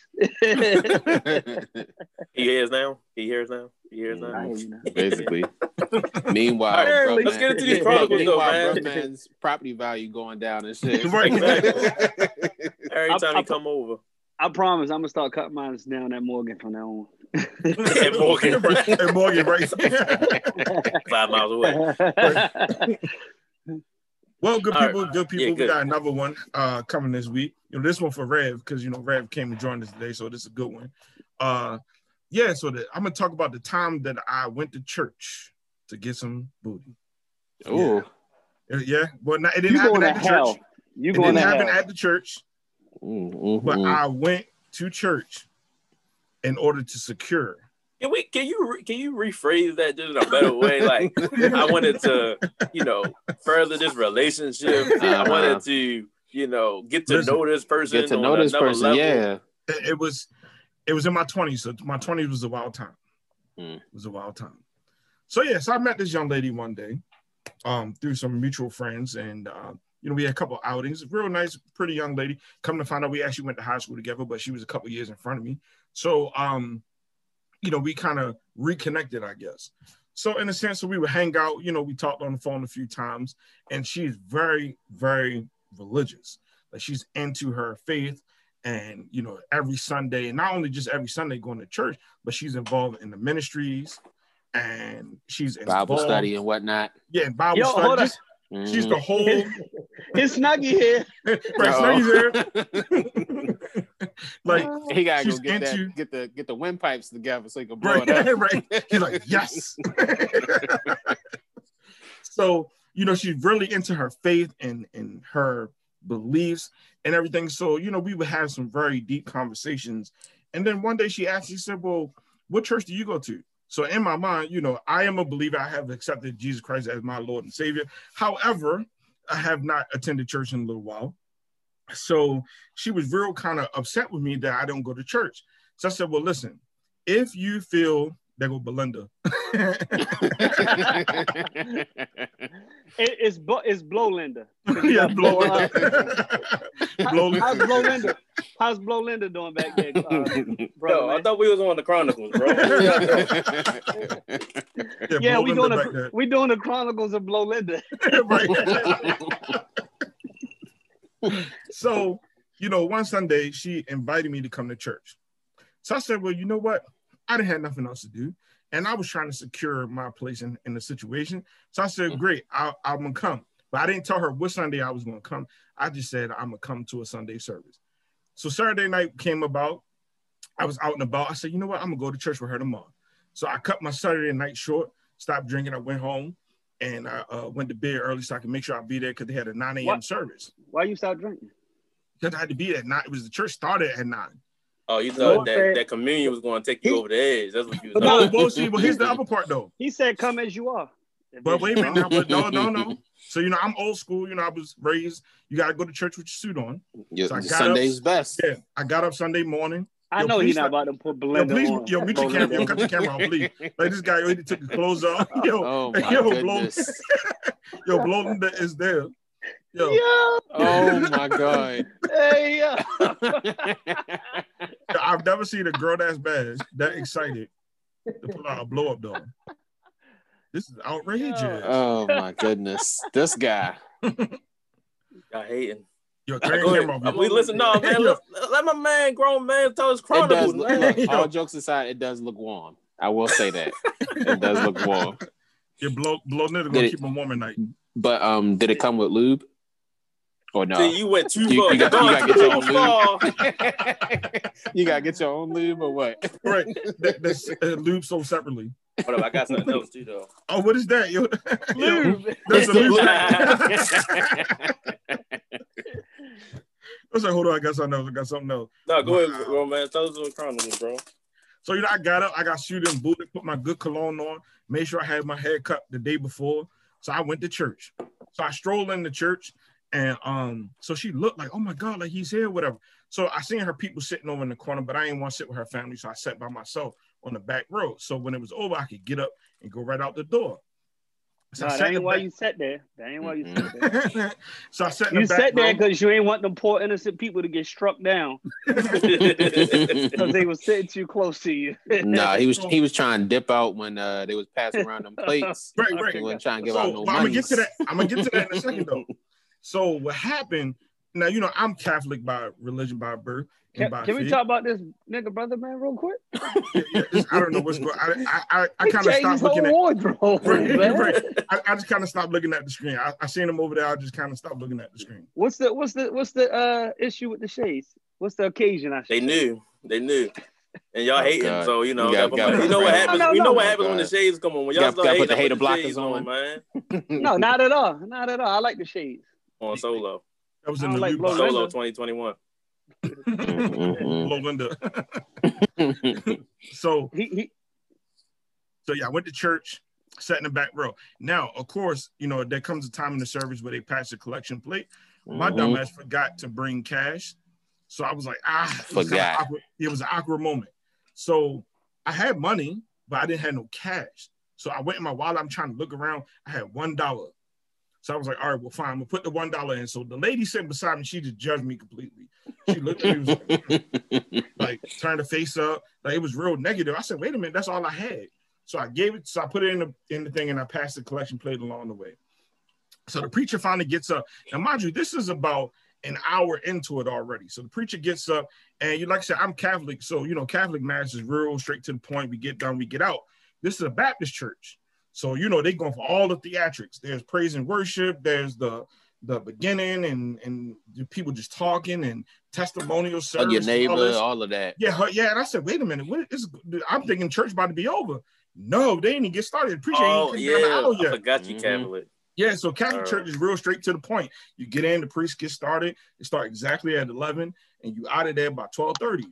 Speaker 2: He hears now.
Speaker 4: Basically. Meanwhile,
Speaker 2: right, let's get into these chronicles, though, man.
Speaker 4: Man's property value going down and shit.
Speaker 3: Right.
Speaker 2: Every time he come over.
Speaker 1: I promise I'm gonna start cutting mine down at Morgan from now on.
Speaker 2: At
Speaker 3: Morgan, right?
Speaker 2: 5 miles away.
Speaker 3: Well, good people.
Speaker 2: Yeah,
Speaker 3: We got another one coming this week. This one for Rev, because Rev came and joined us today, so this is a good one. So I'm gonna talk about the time that I went to church to get some booty.
Speaker 4: Oh,
Speaker 3: yeah. Well, it didn't happen at the church.
Speaker 1: It
Speaker 3: didn't happen at the church,
Speaker 4: mm-hmm.
Speaker 3: but I went to church in order to secure.
Speaker 2: Can you rephrase that just in a better way? Like, I wanted to, further this relationship. I wanted to, get to know this person.
Speaker 4: Get to know this person.
Speaker 2: Level.
Speaker 4: Yeah.
Speaker 3: It was in my 20s. So my 20s was a wild time. It was a wild time. So I met this young lady one day, through some mutual friends, and we had a couple outings. Real nice, pretty young lady. Come to find out, we actually went to high school together, but she was a couple years in front of me. So we kind of reconnected, I guess. So in a sense, so we would hang out, we talked on the phone a few times, and she's very, very religious. Like, she's into her faith, and, every Sunday, and not only just every Sunday going to church, but she's involved in the ministries, and she's involved,
Speaker 4: Bible study and whatnot.
Speaker 3: Yeah, Bible study. She's the whole.
Speaker 1: It's Snuggy here.
Speaker 3: Right, Snuggy's here. Like,
Speaker 4: he gotta go get the windpipes together so he can blow it up.
Speaker 3: Right. He's like, yes. So, she's really into her faith and her beliefs and everything. So, we would have some very deep conversations. And then one day she asked, she said, "Well, what church do you go to?" So in my mind, I am a believer. I have accepted Jesus Christ as my Lord and Savior. However, I have not attended church in a little while. So she was real kind of upset with me that I don't go to church. So I said, "Well, listen, if you feel," there go Belinda.
Speaker 1: It's Blolinda.
Speaker 3: Yeah, Blow.
Speaker 1: How's Blolinda doing back there?
Speaker 2: Bro, I thought we was on the Chronicles, bro.
Speaker 1: Yeah, we doing the Chronicles of Blolinda.
Speaker 3: Right. So, one Sunday she invited me to come to church. So I said, "Well, you know what? I didn't have nothing else to do. And I was trying to secure my place in the situation. So I said, great, I'm going to come." But I didn't tell her what Sunday I was going to come. I just said, "I'm going to come to a Sunday service." So Saturday night came about. I was out and about. I said, "You know what? I'm going to go to church with her tomorrow." So I cut my Saturday night short, stopped drinking. I went home, and I went to bed early so I could make sure I'd be there because they had a 9 a.m. service.
Speaker 1: Why you stopped drinking?
Speaker 3: Because I had to be there at 9. It was the church started at 9.
Speaker 2: Oh, you thought that communion was going to take you over the edge. That's what you was talking
Speaker 3: about. Well, here's the other part, though.
Speaker 1: He said, "Come as you are."
Speaker 3: But wait a minute now. But no. So, I'm old school. I was raised, you got to go to church with your suit on.
Speaker 4: So Sunday's best.
Speaker 3: Yeah, I got up Sunday morning.
Speaker 1: I know he's not about to put Belinda on.
Speaker 3: Yo, meet your camera. Yo, cut your camera off, please. Like, this guy already took his clothes off.
Speaker 4: Oh, my goodness.
Speaker 3: Blolinda is there. Yo.
Speaker 4: Oh my God.
Speaker 1: Hey,
Speaker 3: I've never seen a girl that's bad, that excited to pull out a blow up doll. This is outrageous.
Speaker 4: Oh my goodness. This guy.
Speaker 2: Got hating.
Speaker 3: Yo, camera.
Speaker 2: We listen, no, man. Let my man, grown man, tell his chronicles.
Speaker 4: All jokes aside, it does look warm. I will say that. It does look warm.
Speaker 3: Your blow nigga gonna keep him warm at night.
Speaker 4: But did it come with lube? Or no?
Speaker 2: Dude, you went too far.
Speaker 4: You gotta get your own lube. You gotta get your own lube or what?
Speaker 3: Right. That's lube sold separately.
Speaker 2: Hold up, I got something else too, though.
Speaker 3: Oh, what is that? Yo,
Speaker 1: lube.
Speaker 3: That's a lube. I was like, hold on, I got something else.
Speaker 2: No, go ahead, bro, man. Tell us what chronicles, bro.
Speaker 3: So, I got up, I got suited and booted, put my good cologne on, made sure I had my hair cut the day before. So I went to church. So I strolled into church, and so she looked like, oh my God, like he's here, whatever. So I seen her people sitting over in the corner, but I didn't want to sit with her family, so I sat by myself on the back row. So when it was over, I could get up and go right out the door.
Speaker 1: So that ain't why you sat there. That ain't why you sat there.
Speaker 3: So I sat in
Speaker 1: the back
Speaker 3: sat
Speaker 1: there because you ain't want them poor innocent people to get struck down because they were sitting too close to you.
Speaker 4: Nah, he was trying to dip out when they was passing around them plates.
Speaker 3: Right.
Speaker 4: He wasn't trying to give out no money.
Speaker 3: I'm gonna get to that in a second though. So what happened? Now I'm Catholic by religion, by birth.
Speaker 1: Can we talk about this nigga brother man real quick?
Speaker 3: I don't know what's going on. I kind of stopped looking at
Speaker 1: wardrobe,
Speaker 3: right. I just kind of stopped looking at the screen. I seen him over there. I just kind of stopped looking at the screen.
Speaker 1: What's the issue with the shades? What's the occasion?
Speaker 2: They knew. And y'all hating, so
Speaker 4: you know what
Speaker 2: happens. We know what happens when the shades come on. When y'all start
Speaker 4: put the hater
Speaker 2: blockers
Speaker 4: on,
Speaker 2: man.
Speaker 1: No, not at all. I like the shades.
Speaker 2: On Solo.
Speaker 3: That was in the
Speaker 1: like
Speaker 2: Solo 2021.
Speaker 3: Linda. So I went to church, sat in the back row. Now, of course, there comes a time in the service where they pass the collection plate. My dumbass forgot to bring cash. So I was like,
Speaker 4: forgot.
Speaker 3: It was an awkward moment. So I had money, but I didn't have no cash. So I went in my wallet. I'm trying to look around. I had $1. So I was like, all right, well, fine. We'll put the $1 in. So the lady sitting beside me, she just judged me completely. She looked at me, was like turned her face up. Like, it was real negative. I said, wait a minute, that's all I had. So I gave it. So I put it in the thing, and I passed the collection plate along the way. So the preacher finally gets up. Now, mind you, this is about an hour into it already. So the preacher gets up, and like I said, I'm Catholic. So, Catholic mass is real straight to the point. We get done, we get out. This is a Baptist church. So, they're going for all the theatrics. There's praise and worship. There's the beginning and the people just talking and testimonial service.
Speaker 4: Your neighbor, all of that.
Speaker 3: Yeah. And I said, wait a minute. I'm thinking church about to be over. No, they didn't even get started. The preacher ain't even out yet.
Speaker 2: I forgot you Catholic.
Speaker 3: Yeah, so Catholic church is real straight to the point. You get in, the priest gets started. It start exactly at 11, and you out of there by 12:30.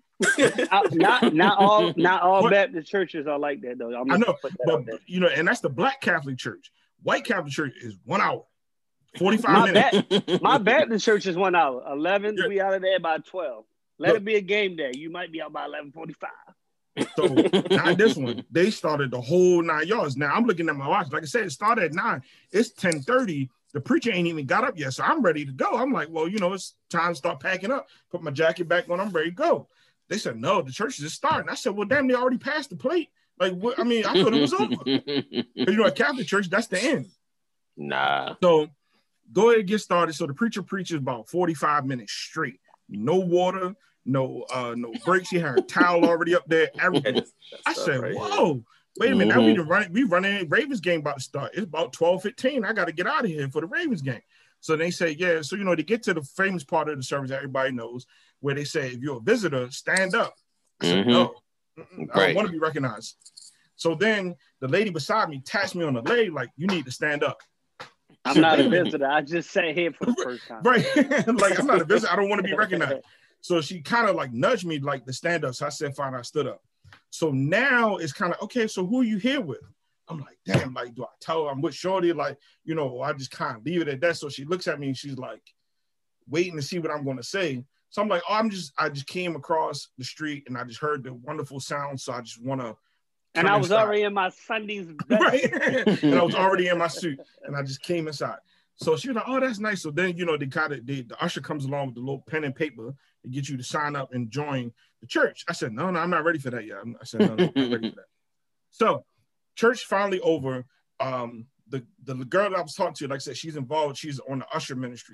Speaker 1: Not all Baptist churches are like that though.
Speaker 3: I know, but and that's the Black Catholic Church. White Catholic Church is 1 hour, 45 minutes.
Speaker 1: My Baptist church is 1 hour. 11, we out of there by 12. Let it be a game day. You might be out by 11:45.
Speaker 3: So not this one. They started the whole 9 yards. Now I'm looking at my watch. Like I said, it started at 9. It's 10:30. The preacher ain't even got up yet, so I'm ready to go. I'm like, well, it's time to start packing up. Put my jacket back on. I'm ready to go. They said, no, the church is just starting. I said, well, damn, they already passed the plate. Like, what? I mean, I thought it was over. But, a Catholic church, that's the end.
Speaker 4: Nah.
Speaker 3: So go ahead and get started. So the preacher preaches about 45 minutes straight. No water, no breaks. He had a towel already up there. Everything. I said, whoa, wait a minute. Now we running Ravens game about to start. It's about 12:15. I got to get out of here for the Ravens game. So they say, yeah. So, they get to the famous part of the service that everybody knows, where they say, if you're a visitor, stand up. I said, no, I don't want to be recognized. So then the lady beside me taps me on the leg, like, you need to stand up.
Speaker 1: I'm not a visitor. I just sat here for the first time.
Speaker 3: Right. Like, I'm not a visitor. I don't want to be recognized. So she kind of like nudged me like to stand up. So I said, fine, I stood up. So now it's kind of, okay, so who are you here with? I'm like, damn, like, do I tell her I'm with Shorty? Like, I just kind of leave it at that. So she looks at me and she's like, waiting to see what I'm going to say. So I'm like, I just came across the street and I just heard the wonderful sound. So I just want to.
Speaker 1: And I was already in my Sunday's best.
Speaker 3: Right. And I was already in my suit and I just came inside. So she was like, oh, that's nice. So then, the usher comes along with the little pen and paper to get you to sign up and join the church. I said, no, I'm not ready for that yet. I said, no, I'm not ready for that. So church finally over. The girl that I was talking to, like I said, she's involved. She's on the usher ministry.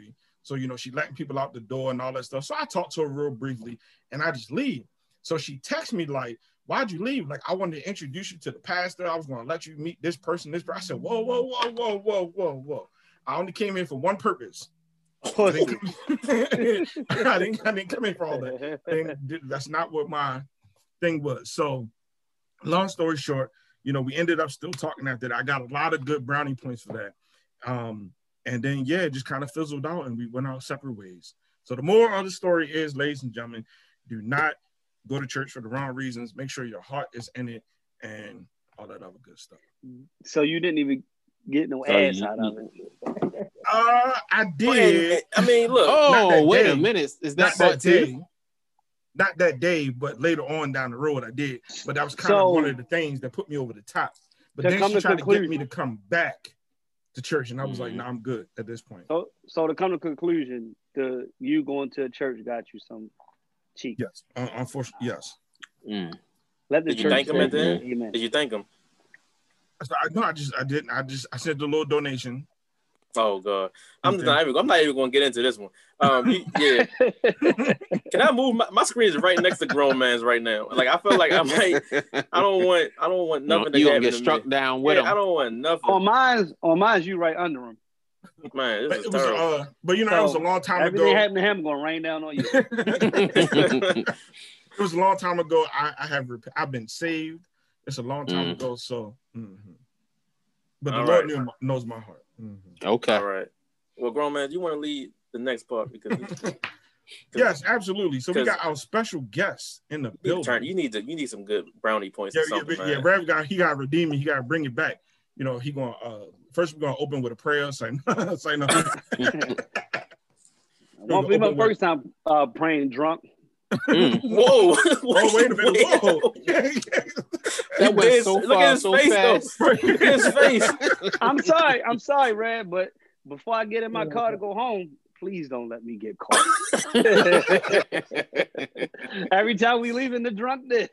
Speaker 3: So, she letting people out the door and all that stuff. So I talked to her real briefly and I just leave. So she texted me like, why'd you leave? Like, I wanted to introduce you to the pastor. I was going to let you meet this person, this person. I said, whoa, whoa, whoa, whoa, whoa, whoa, whoa. I only came in for one purpose. I didn't come in for all that. That's not what my thing was. So long story short, we ended up still talking after that. I got a lot of good brownie points for that. And then, it just kind of fizzled out and we went our separate ways. So the moral of the story is, ladies and gentlemen, do not go to church for the wrong reasons. Make sure your heart is in it and all that other good stuff.
Speaker 1: So you didn't even get no ass out of it?
Speaker 3: I did.
Speaker 2: I mean, look.
Speaker 4: Oh, wait a minute. Is that part two?
Speaker 3: Not that day, but later on down the road I did. But that was kind of one of the things that put me over the top. But then she tried to get me to come back to church, and I was like, "No, I'm good at this point."
Speaker 1: So to come to conclusion, you going to church got you some cheek.
Speaker 3: Yes, unfortunately, yes.
Speaker 1: Let the
Speaker 2: Did
Speaker 1: church
Speaker 2: you thank him at the end?
Speaker 1: Amen.
Speaker 2: Did you thank him?
Speaker 3: No, I didn't. I sent a little donation.
Speaker 2: Oh God, I'm not even going to get into this one. Yeah. Can I move? My screen is right next to grown man's right now. Like I feel like I don't want nothing to
Speaker 4: you
Speaker 2: happen
Speaker 4: gonna get
Speaker 2: to
Speaker 4: struck
Speaker 2: me.
Speaker 4: down with him.
Speaker 2: I don't want nothing.
Speaker 1: On mine's you right under him.
Speaker 2: Man, this is
Speaker 3: It
Speaker 2: terrible.
Speaker 3: but it was a long time ago.
Speaker 1: Everything happened to him going to rain down on you.
Speaker 3: It was a long time ago. I've been saved. It's a long time ago. So, but the Lord knows my heart.
Speaker 4: Okay.
Speaker 2: All right. Well, grown man, you want to lead the next part because
Speaker 3: yes, absolutely. So we got our special guest in the building.
Speaker 2: You need some good brownie points.
Speaker 3: Rev got to redeem it. He got to bring it back. He going first we're gonna open with a prayer. Say no.
Speaker 1: Won't be my first time praying drunk.
Speaker 2: Whoa!
Speaker 3: Wait a minute! Whoa!
Speaker 4: That went so
Speaker 2: Look at his
Speaker 4: so
Speaker 2: face,
Speaker 4: fast.
Speaker 2: Look at his face.
Speaker 1: I'm sorry, Red, but before I get in my car to go home, please don't let me get caught. Every time we leave in the drunk den.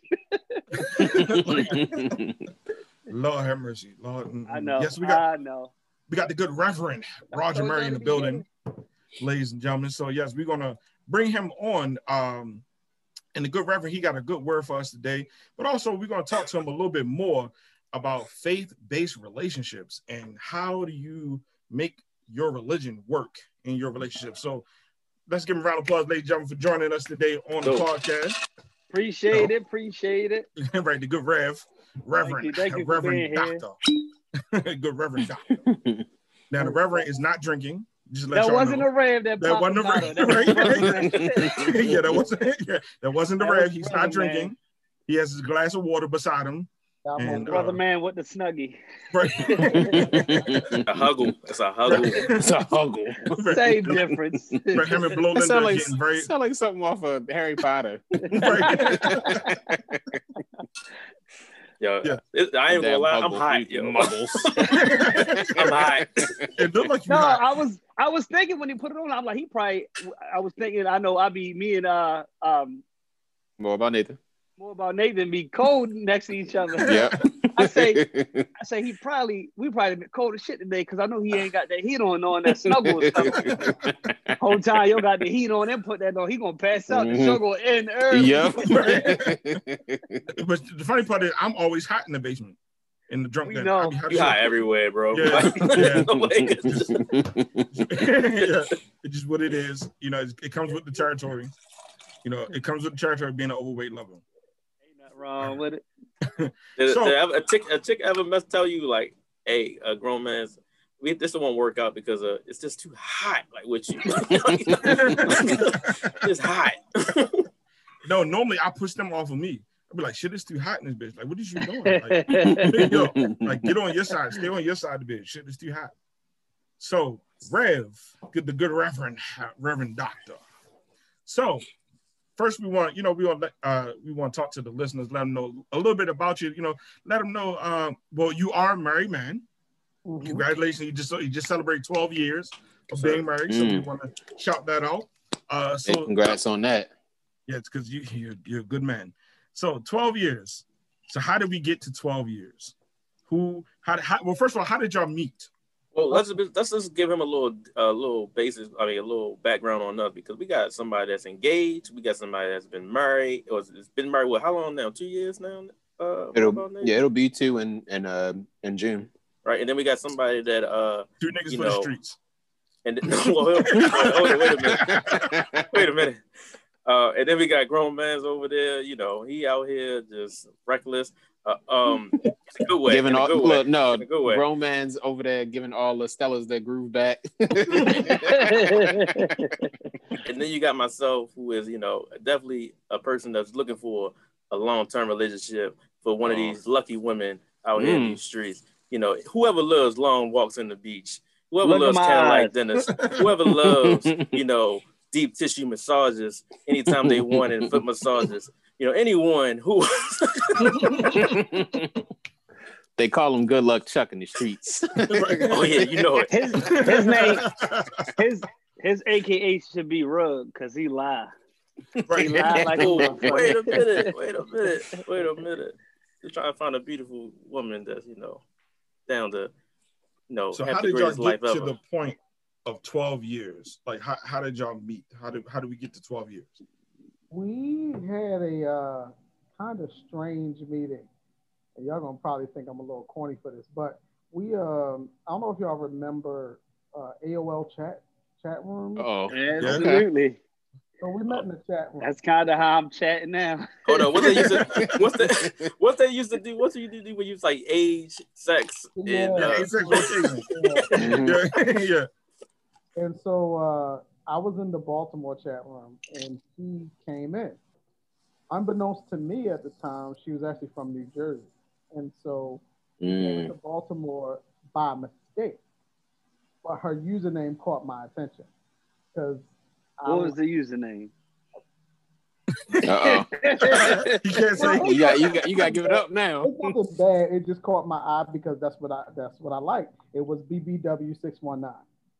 Speaker 3: Lord have mercy, Lord.
Speaker 1: I know.
Speaker 3: Yes, we got the good Reverend Roger Murray in the building, ladies and gentlemen. So yes, we're gonna bring him on. And the good Reverend, he got a good word for us today. But also, we're gonna talk to him a little bit more about faith-based relationships and how do you make your religion work in your relationship. So let's give him a round of applause, ladies and gentlemen, for joining us today on the podcast.
Speaker 1: Appreciate it.
Speaker 3: Right, the good Reverend Doctor. Good Reverend Doctor. Now the Reverend is not drinking. Just let
Speaker 1: that wasn't
Speaker 3: know.
Speaker 1: a Rev. That wasn't a Rev.
Speaker 3: That wasn't the Rev. He's not drinking. Man. He has his glass of water beside him.
Speaker 1: And, brother man with the snuggie.
Speaker 3: Right.
Speaker 2: A huggle. It's a huggle.
Speaker 4: It's a huggle.
Speaker 1: Same difference.
Speaker 3: Right, him and Blow
Speaker 4: sound like something off of Harry Potter.
Speaker 2: Yo, I ain't gonna lie, I'm hot, yo. Muggles. I'm hot.
Speaker 3: It looked like you
Speaker 1: hot. I was thinking when he put it on, I'm like, I was thinking, I know I'd be me and
Speaker 4: More about
Speaker 1: Nathan be cold next to each other.
Speaker 4: Yeah.
Speaker 1: I say we probably been cold as shit today because I know he ain't got that heat on that snuggle and stuff. Whole time you got the heat on and put that on, he gonna pass out the snuggle in early.
Speaker 4: Yep.
Speaker 3: But the funny part is I'm always hot in the basement. In the drunk den.
Speaker 2: You hot everywhere, bro.
Speaker 3: Yeah. It's just what it is. It comes with the territory. It comes with the territory of being an overweight lover.
Speaker 1: Wrong with it.
Speaker 2: Did a chick ever must tell you like, hey, a grown man's this won't work out because it's just too hot, like with you. It's hot.
Speaker 3: No, normally I push them off of me. I'd be like, shit, it's too hot in this bitch. Like, what is you doing? Like, get on your side, stay on your side of the bitch. Shit, it's too hot. So, the good Reverend Doctor. So, first, we want to talk to the listeners, let them know a little bit about you. Let them know. You are a married man. Mm-hmm. Congratulations! You just celebrated 12 years of being married. So we want to shout that out.
Speaker 4: Congrats on that.
Speaker 3: Yeah, it's because you're a good man. So 12 years. So how did we get to 12 years? Well, first of all, how did y'all meet?
Speaker 2: Well, let's just give him a little basis. I mean, a little background on us because we got somebody that's engaged. We got somebody that's been married. Or it's been married. Well, how long now? 2 years now.
Speaker 4: It'll be 2 in June.
Speaker 2: Right, and then we got somebody that
Speaker 3: 2 niggas for the streets.
Speaker 2: And well, wait a minute. And then we got grown man's over there. You know, he out here just reckless. In a good way.
Speaker 4: Giving grown man's over there giving all the Stellas that groove back.
Speaker 2: And then you got myself, who is, you know, definitely a person that's looking for a long-term relationship for one of these lucky women out here in these streets. You know, whoever loves long walks on the beach, whoever loves candlelight dinners, whoever loves, you know, deep tissue massages anytime they want and foot massages. You know, anyone who
Speaker 4: they call him Good Luck Chuck in the streets.
Speaker 2: Oh yeah, you know it.
Speaker 1: His name, his AKA should be Rug because he lied.
Speaker 3: Right.
Speaker 1: He lied like
Speaker 2: wait a minute. You're trying to find a beautiful woman that's, you know, down to, you know,
Speaker 3: so
Speaker 2: have
Speaker 3: how
Speaker 2: the
Speaker 3: did y'all
Speaker 2: greatest life
Speaker 3: get to
Speaker 2: ever.
Speaker 3: the point of 12 years? Like how did y'all meet? How do we get to 12 years?
Speaker 5: We had a kind of strange meeting. And y'all gonna probably think I'm a little corny for this, but we I don't know if y'all remember AOL chat room.
Speaker 4: Oh,
Speaker 1: absolutely.
Speaker 5: Okay. So we met in the chat room.
Speaker 1: That's kind of how I'm chatting now.
Speaker 2: Hold on, what they used to do? What you do when you was like age, sex, and
Speaker 3: age, sex,
Speaker 5: yeah. And so I was in the Baltimore chat room, and she came in. Unbeknownst to me at the time, she was actually from New Jersey, and so she came to Baltimore by mistake. But her username caught my attention because.
Speaker 1: What was the username?
Speaker 4: Uh-oh.
Speaker 3: You can't say.
Speaker 4: You got to give it up now.
Speaker 5: It wasn't bad. It just caught my eye because that's what I like. It was BBW619.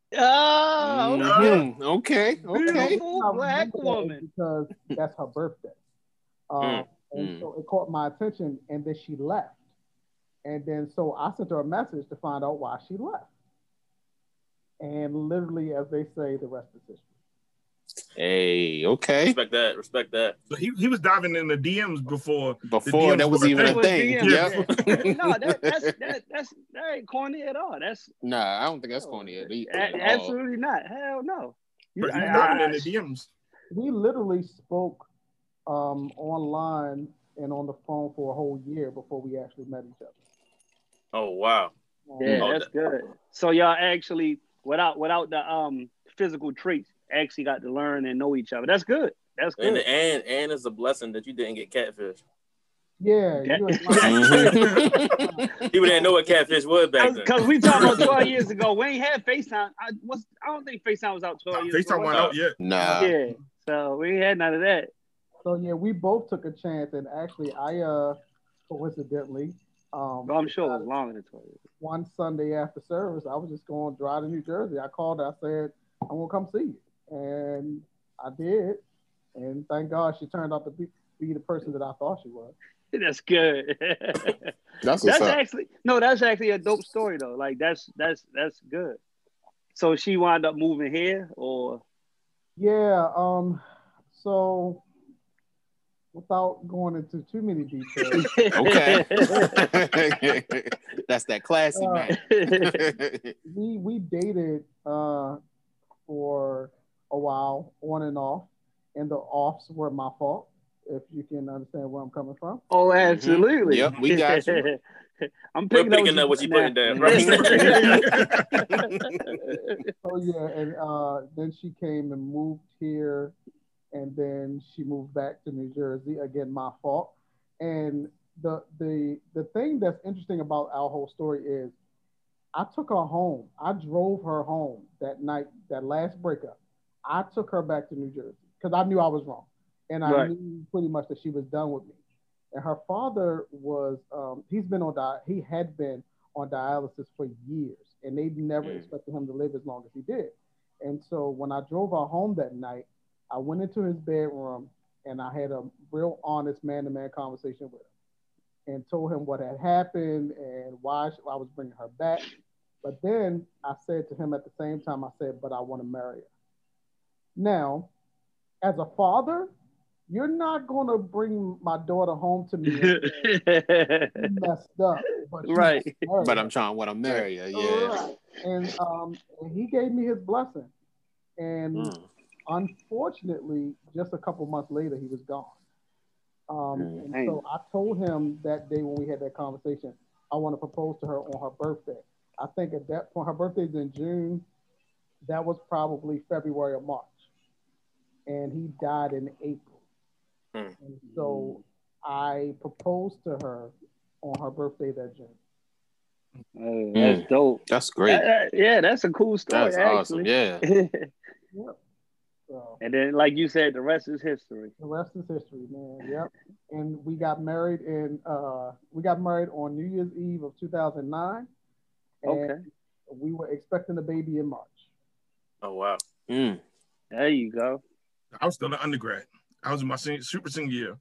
Speaker 1: Oh,
Speaker 4: okay.
Speaker 1: Beautiful black woman.
Speaker 5: Because that's her birthday. And so it caught my attention, and then she left. And then so I sent her a message to find out why she left. And literally, as they say, the rest is history.
Speaker 4: Hey, okay.
Speaker 2: Respect that.
Speaker 3: So he was diving in the DMs before
Speaker 4: DMs that was even a thing.
Speaker 1: Yeah. No, that ain't corny at all.
Speaker 4: I don't think that's corny at all.
Speaker 1: Absolutely not. Hell no.
Speaker 3: But he was diving in the DMs.
Speaker 5: We literally spoke online and on the phone for a whole year before we actually met each other.
Speaker 2: Oh wow.
Speaker 1: Yeah, that's good. So y'all actually, without the physical traits, actually got to learn and know each other. That's good. That's good.
Speaker 2: And it's a blessing that you didn't get catfish.
Speaker 5: Yeah.
Speaker 2: People didn't know what catfish was back then.
Speaker 1: Because we talking about 12 years ago. We ain't had FaceTime. I don't think FaceTime was out 12 years ago.
Speaker 3: FaceTime wasn't out yet.
Speaker 4: Nah.
Speaker 1: Yeah. So we ain't had none of that.
Speaker 5: So yeah, we both took a chance, and actually, I coincidentally,
Speaker 1: I'm sure it was longer than 12 years.
Speaker 5: One Sunday after service, I was just going to drive to New Jersey. I called her. I said, "I'm gonna come see you," and I did. And thank God she turned out to be the person that I thought she was.
Speaker 1: That's good.
Speaker 4: That's
Speaker 1: actually a dope story though. Like that's good. So she wound up moving here, or?
Speaker 5: Yeah. So without going into too many details.
Speaker 4: Okay. That's that classy man.
Speaker 5: we dated for a while, on and off, and the offs were my fault, if you can understand where I'm coming from.
Speaker 1: Oh, absolutely.
Speaker 4: Yep, we got you.
Speaker 1: I'm
Speaker 2: picking up what you putting down, right?
Speaker 5: So yeah, and then she came and moved here, and then she moved back to New Jersey. Again, my fault. And the thing that's interesting about our whole story is I took her home. I drove her home that night, that last breakup. I took her back to New Jersey because I knew I was wrong. And I knew pretty much that she was done with me. And her father was, he had been on dialysis for years, and they never expected him to live as long as he did. And so when I drove her home that night, I went into his bedroom and I had a real honest man-to-man conversation with him and told him what had happened and why I was bringing her back. But then I said to him at the same time, I said, but I want to marry her. Now, as a father, you're not going to bring my daughter home to me and say, you messed up. But
Speaker 1: right.
Speaker 4: But I'm trying to marry her. Yeah.
Speaker 5: Right. And he gave me his blessing. And unfortunately, just a couple months later, he was gone. And so I told him that day when we had that conversation, I want to propose to her on her birthday. I think at that point, her birthday's in June. That was probably February or March. And he died in April. And so I proposed to her on her birthday that June.
Speaker 1: That's dope.
Speaker 4: That's great.
Speaker 1: Yeah, that's a cool story.
Speaker 4: That's
Speaker 1: actually.
Speaker 4: awesome. Yeah.
Speaker 5: Yep. So,
Speaker 1: and then, like you said, the rest is history.
Speaker 5: The rest is history, man. Yep. And we got married on New Year's Eve of 2009. And we were expecting a baby in March.
Speaker 2: Oh wow.
Speaker 1: There you go.
Speaker 3: I was still an undergrad. I was in my super senior year.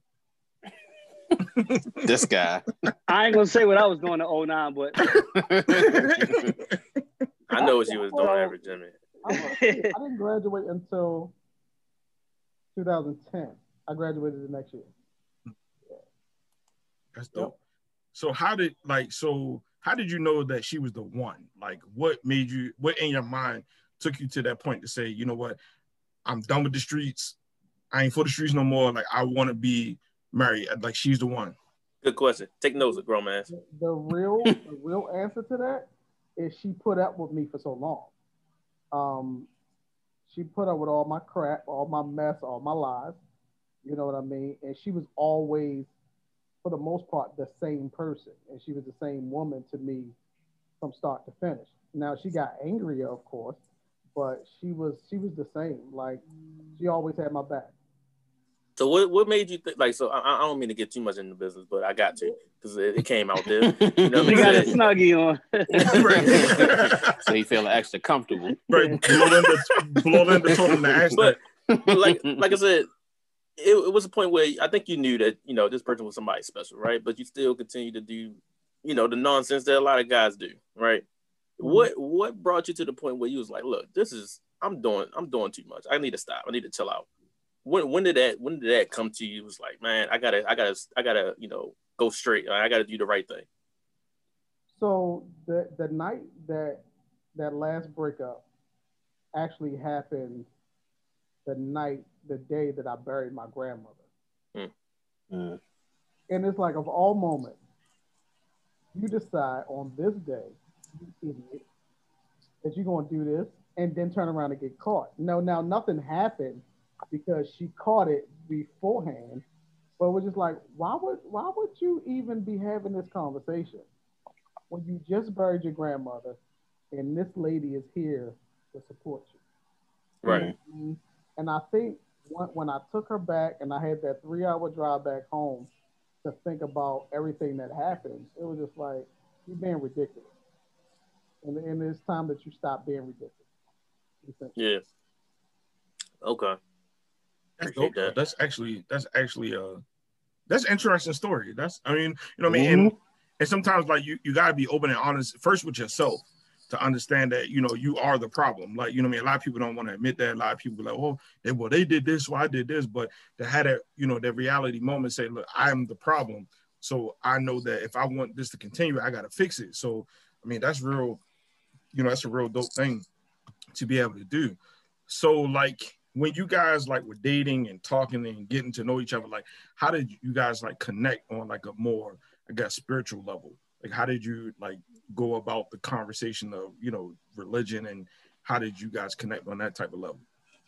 Speaker 4: This guy.
Speaker 1: I ain't gonna say what I was doing in 09, but
Speaker 2: I know what you was doing, Average Jimmy.
Speaker 5: I didn't graduate until 2010. I graduated the next year.
Speaker 3: That's dope. So how did you know that she was the one? Like, what in your mind took you to that point to say, you know what, I'm done with the streets. I ain't for the streets no more. Like, I want to be married. Like, she's the one.
Speaker 2: Good question. Take notes, of grown man.
Speaker 5: The real answer to that is she put up with me for so long. She put up with all my crap, all my mess, all my lies. You know what I mean? And she was always, for the most part, the same person. And she was the same woman to me from start to finish. Now, she got angrier, of course, but she was the same. Like, she always had my back.
Speaker 2: So what made you think, like, so I don't mean to get too much in the business, but I got to, because it came out there. You know,
Speaker 1: we got a Snuggie on.
Speaker 4: So you feel extra comfortable.
Speaker 3: Right, blow in the total action.
Speaker 2: But like I said, it was a point where I think you knew that, you know, this person was somebody special, right? But you still continue to do, you know, the nonsense that a lot of guys do, right? What brought you to the point where you was like, look, I'm doing too much. I need to stop. I need to chill out. When did that come to you? It was like, man, I gotta, you know, go straight. I gotta do the right thing.
Speaker 5: So the night that last breakup actually happened, the day that I buried my grandmother. And it's like, of all moments, you decide on this day, you idiot, that you're gonna do this and then turn around and get caught. No, now nothing happened because she caught it beforehand, but we're just like, why would you even be having this conversation when you just buried your grandmother and this lady is here to support you?
Speaker 2: Right.
Speaker 5: And I think when I took her back and I had that 3-hour drive back home to think about everything that happened, it was just like, you're being ridiculous. And it's time that you stop being ridiculous.
Speaker 2: Yeah. Okay.
Speaker 3: That's actually that's an interesting story. I mean, you know what I mean? And sometimes, like, you gotta be open and honest first with yourself to understand that, you know, you are the problem. Like, you know what I mean? A lot of people don't want to admit that. A lot of people are like, oh, they did this, so I did this. But to have that, you know, that reality moment, say, look, I'm the problem. So I know that if I want this to continue, I gotta fix it. So, I mean, that's real, you know, that's a real dope thing to be able to do. So, like, when you guys like were dating and talking and getting to know each other, like, how did you guys like connect on like a more, I guess, spiritual level? Like, how did you like go about the conversation of, you know, religion, and how did you guys connect on that type of level?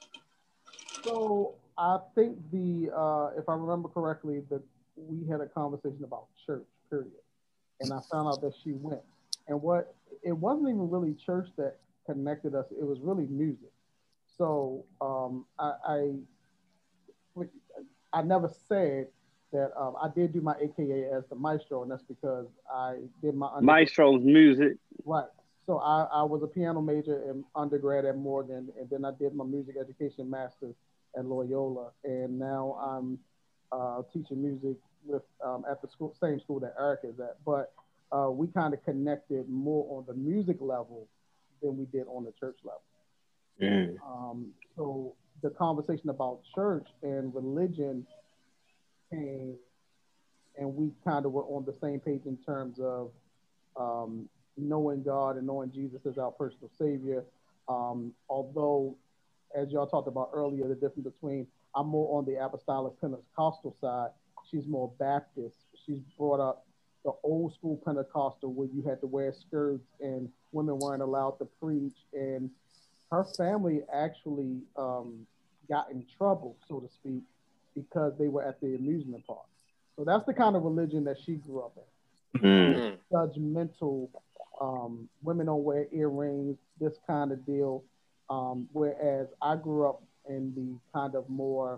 Speaker 5: So I think if I remember correctly, that we had a conversation about church, period. And I found out that she went. And it wasn't even really church that connected us. It was really music. So I never said that I did do my AKA as the maestro, and that's because I did my
Speaker 1: maestro's music.
Speaker 5: Right. So I was a piano major in undergrad at Morgan, and then I did my music education master's at Loyola, and now I'm teaching music with at the same school that Eric is at. But we kind of connected more on the music level than we did on the church level. So the conversation about church and religion came, and we kind of were on the same page in terms of knowing God and knowing Jesus as our personal Savior. Although, as y'all talked about earlier, the difference between I'm more on the apostolic Pentecostal side, she's more Baptist. She's brought up the old school Pentecostal where you had to wear skirts and women weren't allowed to preach. And her family actually got in trouble, so to speak, because they were at the amusement park. So that's the kind of religion that she grew up in. Judgmental, women don't wear earrings, this kind of deal. Whereas I grew up in the kind of more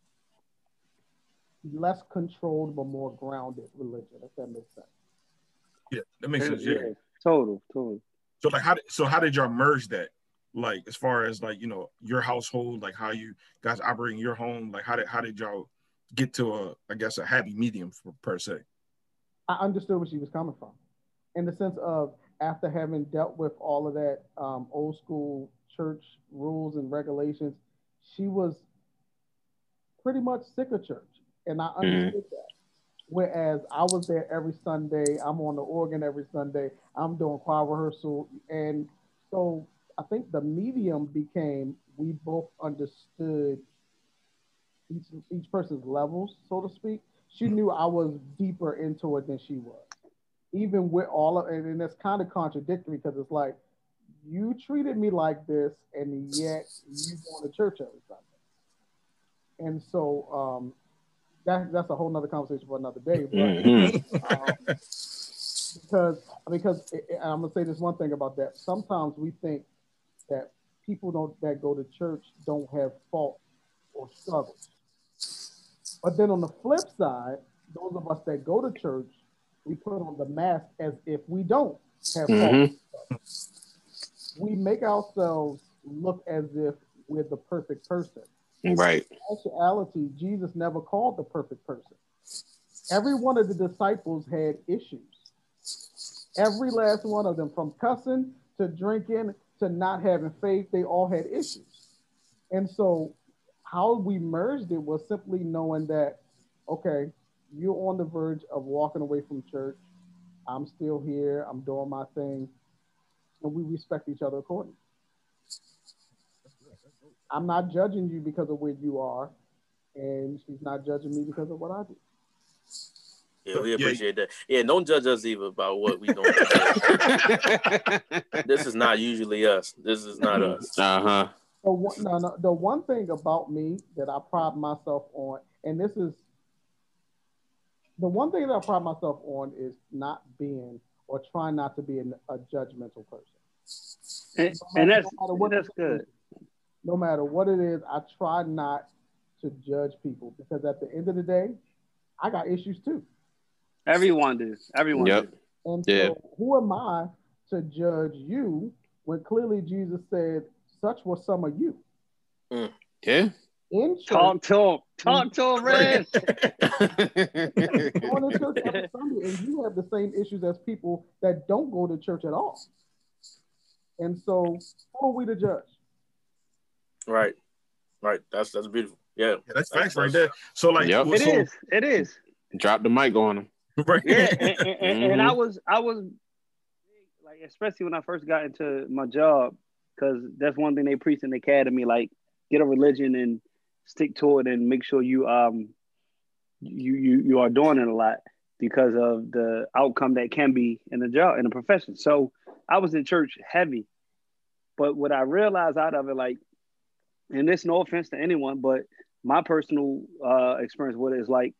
Speaker 5: less controlled but more grounded religion, if that makes sense.
Speaker 3: Yeah, that makes sense. Yeah,
Speaker 1: total.
Speaker 3: So like, how did y'all merge that? Like, as far as like, you know, your household, like how you guys operate in your home, like how did y'all get to a happy medium per se?
Speaker 5: I understood where she was coming from, in the sense of after having dealt with all of that old school church rules and regulations, she was pretty much sick of church, and I understood that. Whereas I was there every Sunday, I'm on the organ every Sunday, I'm doing choir rehearsal, and so I think the medium became we both understood each person's levels, so to speak. She knew I was deeper into it than she was, even with all of it, and that's kind of contradictory because it's like you treated me like this, and yet you going to church every Sunday. And so that's a whole nother conversation for another day. But because I'm gonna say this one thing about that. Sometimes we think that people that go to church don't have fault or struggles. But then on the flip side, those of us that go to church, we put on the mask as if we don't have fault. We make ourselves look as if we're the perfect person.
Speaker 4: Right.
Speaker 5: In actuality, Jesus never called the perfect person. Every one of the disciples had issues. Every last one of them, from cussing to drinking to not having faith, they all had issues. And so how we merged it was simply knowing that, okay, you're on the verge of walking away from church. I'm still here. I'm doing my thing. And we respect each other accordingly. I'm not judging you because of where you are, and she's not judging me because of what I do.
Speaker 2: Yeah, we appreciate that. Yeah, don't judge us either about what we doing. This is not usually us. This is not us.
Speaker 5: So the one thing about me that I pride myself on, and this is the one thing that I pride myself on, is not being or trying not to be a judgmental person.
Speaker 1: And that's good.
Speaker 5: No matter what it is, I try not to judge people, because at the end of the day, I got issues too.
Speaker 1: Everyone does. Everyone does.
Speaker 5: And so who am I to judge you when clearly Jesus said, such were some of you?
Speaker 4: Yeah.
Speaker 5: In church,
Speaker 1: talk to him, Red.
Speaker 5: Going to church every Sunday, and you have the same issues as people that don't go to church at all. And so who are we to judge?
Speaker 2: Right. That's beautiful. Yeah,
Speaker 3: that's facts right there. So like,
Speaker 1: it is.
Speaker 4: Drop the mic on him.
Speaker 3: Right.
Speaker 1: Yeah, and I was like, especially when I first got into my job, because that's one thing they preach in the academy, like get a religion and stick to it and make sure you you are doing it a lot because of the outcome that can be in the job, in the profession. So I was in church heavy, but what I realized out of it, like, and this no offense to anyone, but my personal experience with it is like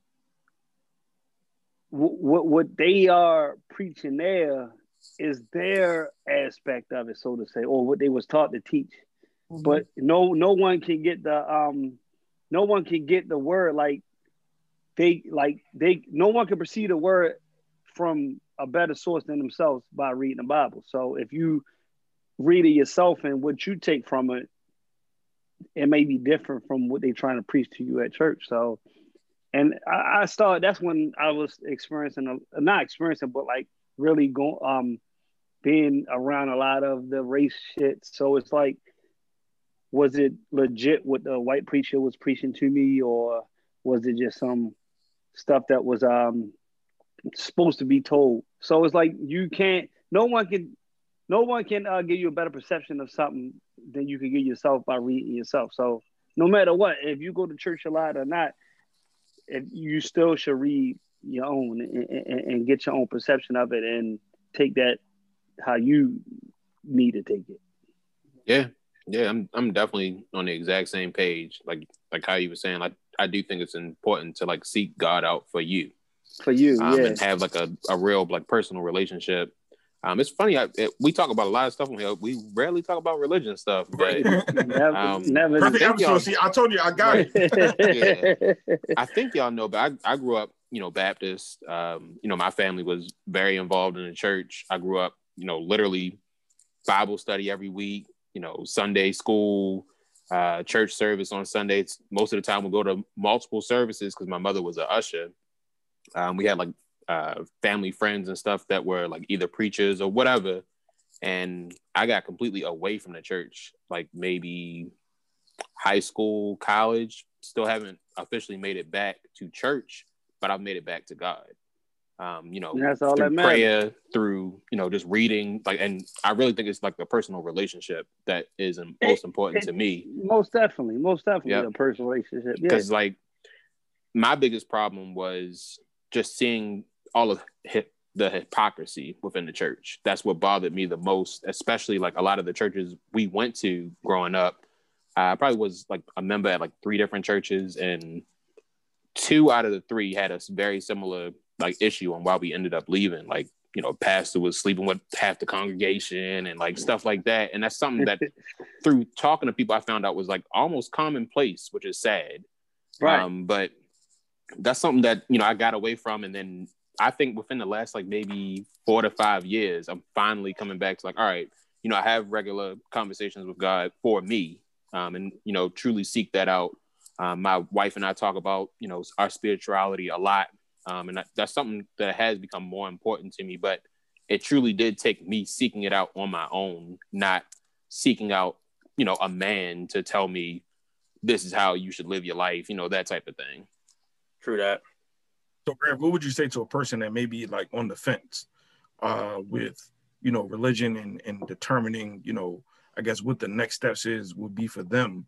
Speaker 1: what they are preaching there is their aspect of it, so to say, or what they was taught to teach. Mm-hmm. But no one can get the word no one can perceive the word from a better source than themselves by reading the Bible. So if you read it yourself and what you take from it, it may be different from what they're trying to preach to you at church. So And I started. That's when I was experiencing, not experiencing, but like really going, being around a lot of the race shit. So it's like, was it legit what the white preacher was preaching to me, or was it just some stuff that was supposed to be told? So it's like you can't. No one can give you a better perception of something than you can give yourself by reading yourself. So no matter what, if you go to church a lot or not, if you still should read your own and get your own perception of it and take that how you need to take it.
Speaker 4: Yeah, I'm definitely on the exact same page. Like how you were saying, I do think it's important to like seek God out for you.
Speaker 1: For you, yeah.
Speaker 4: And have like a real like personal relationship. It's funny. We talk about a lot of stuff on here. We rarely talk about religion stuff, but
Speaker 1: never.
Speaker 3: Perfect episode. See, I told you I got
Speaker 4: it. Yeah. I think y'all know, but I grew up, Baptist. My family was very involved in the church. I grew up, literally Bible study every week. Sunday school, church service on Sundays. Most of the time, we'll go to multiple services because my mother was an usher. We had like family friends and stuff that were like either preachers or whatever. And I got completely away from the church, like maybe high school, college. Still haven't officially made it back to church, but I've made it back to God.
Speaker 1: That's all
Speaker 4: through
Speaker 1: that
Speaker 4: prayer, through, just reading, like, and I really think it's like the personal relationship that is most important to me.
Speaker 1: Most definitely,
Speaker 4: Yep.
Speaker 1: A personal relationship.
Speaker 4: Because like my biggest problem was just seeing all of the hypocrisy within the church. That's what bothered me the most, especially like a lot of the churches we went to growing up. I probably was like a member at like 3 different churches, and 2 out of the 3 had a very similar like issue on why we ended up leaving. Like, pastor was sleeping with half the congregation and like stuff like that. And that's something that through talking to people, I found out was like almost commonplace, which is sad.
Speaker 1: Right.
Speaker 4: But that's something that, I got away from. And then I think within the last like maybe 4 to 5 years, I'm finally coming back to like, all right, I have regular conversations with God for me, and, truly seek that out. My wife and I talk about, our spirituality a lot. And that's something that has become more important to me, but it truly did take me seeking it out on my own, not seeking out, a man to tell me this is how you should live your life, that type of thing.
Speaker 2: True that.
Speaker 3: So, Grant, what would you say to a person that may be like on the fence with, religion and determining, I guess what the next steps would be for them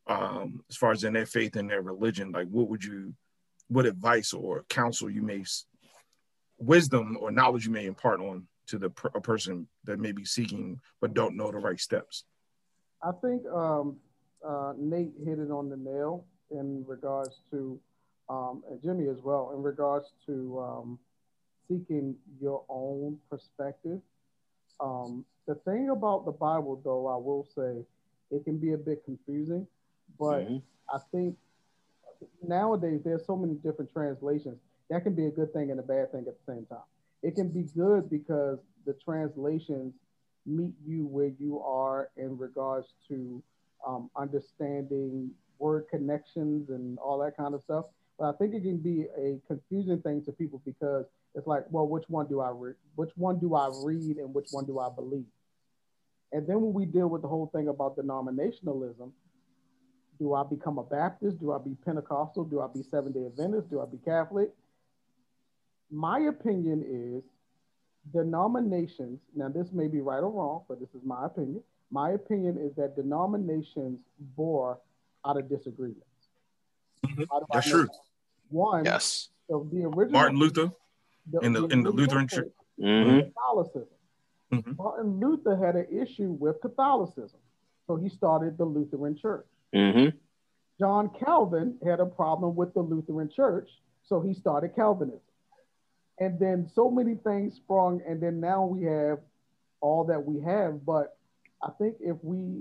Speaker 3: as far as in their faith and their religion? Like, what advice or counsel wisdom or knowledge you may impart on to a person that may be seeking but don't know the right steps?
Speaker 5: I think Nate hit it on the nail in regards to, and Jimmy as well, in regards to seeking your own perspective. The thing about the Bible, though, I will say, it can be a bit confusing, but I think nowadays there's so many different translations. That can be a good thing and a bad thing at the same time. It can be good because the translations meet you where you are in regards to understanding word connections and all that kind of stuff. But I think it can be a confusing thing to people because it's like, well, which one do I read? Which one do I read and which one do I believe? And then when we deal with the whole thing about denominationalism, do I become a Baptist? Do I be Pentecostal? Do I be Seventh-day Adventist? Do I be Catholic? My opinion is denominations, now this may be right or wrong, but this is my opinion. My opinion is that denominations bore out of disagreements.
Speaker 3: That's true.
Speaker 5: One,
Speaker 4: yes.
Speaker 5: of the original
Speaker 3: Martin Luther in the Lutheran Church.
Speaker 5: Catholicism. Martin Luther had an issue with Catholicism, so he started the Lutheran Church. John Calvin had a problem with the Lutheran Church, so he started Calvinism. And then so many things sprung, and then now we have all that we have. But I think if we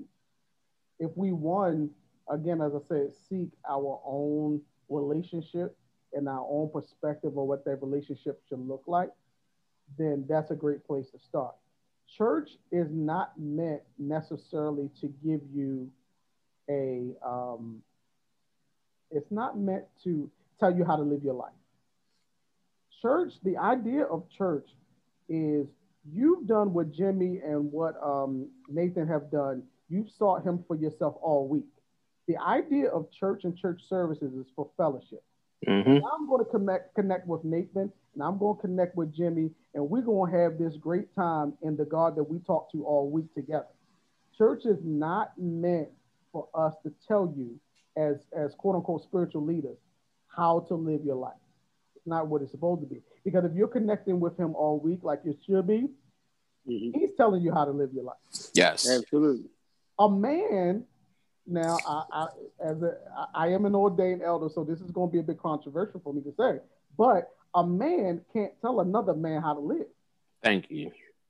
Speaker 5: one, again, as I said, seek our own relationship and our own perspective of what that relationship should look like, then that's a great place to start. Church is not meant necessarily to give you it's not meant to tell you how to live your life. Church, the idea of church is you've done what Jimmy and what Nathan have done. You've sought him for yourself all week. The idea of church and church services is for fellowship.
Speaker 4: Mm-hmm.
Speaker 5: I'm going to connect with Nathan, and I'm going to connect with Jimmy, and we're going to have this great time in the God that we talk to all week together. Church is not meant for us to tell you as quote unquote spiritual leaders how to live your life. It's not what it's supposed to be. Because if you're connecting with him all week like you should be, he's telling you how to live your life.
Speaker 4: Yes.
Speaker 1: Absolutely.
Speaker 5: A man, now I am an ordained elder, so this is going to be a bit controversial for me to say, but a man can't tell another man how to live.
Speaker 4: Thank you.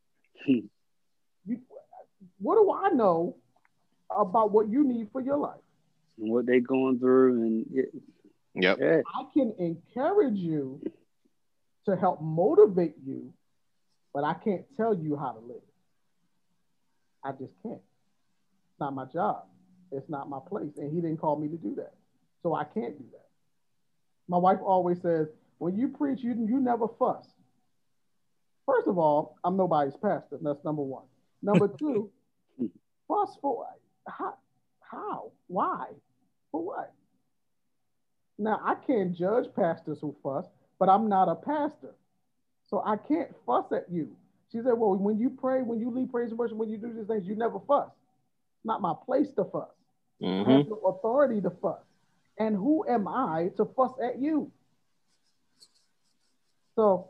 Speaker 5: What do I know about what you need for your life?
Speaker 1: And what they're going through, and
Speaker 4: Yep.
Speaker 1: yeah.
Speaker 5: I can encourage you to help motivate you, but I can't tell you how to live. I just can't. It's not my job. It's not my place. And he didn't call me to do that. So I can't do that. My wife always says, when you preach, you never fuss. First of all, I'm nobody's pastor. That's number one. Number two, fuss for how? Why? For what? Now, I can't judge pastors who fuss, but I'm not a pastor. So I can't fuss at you. She said, well, when you pray, when you lead praise and worship, when you do these things, you never fuss. It's not my place to fuss.
Speaker 4: Mm-hmm.
Speaker 5: I have no authority to fuss. And who am I to fuss at you? So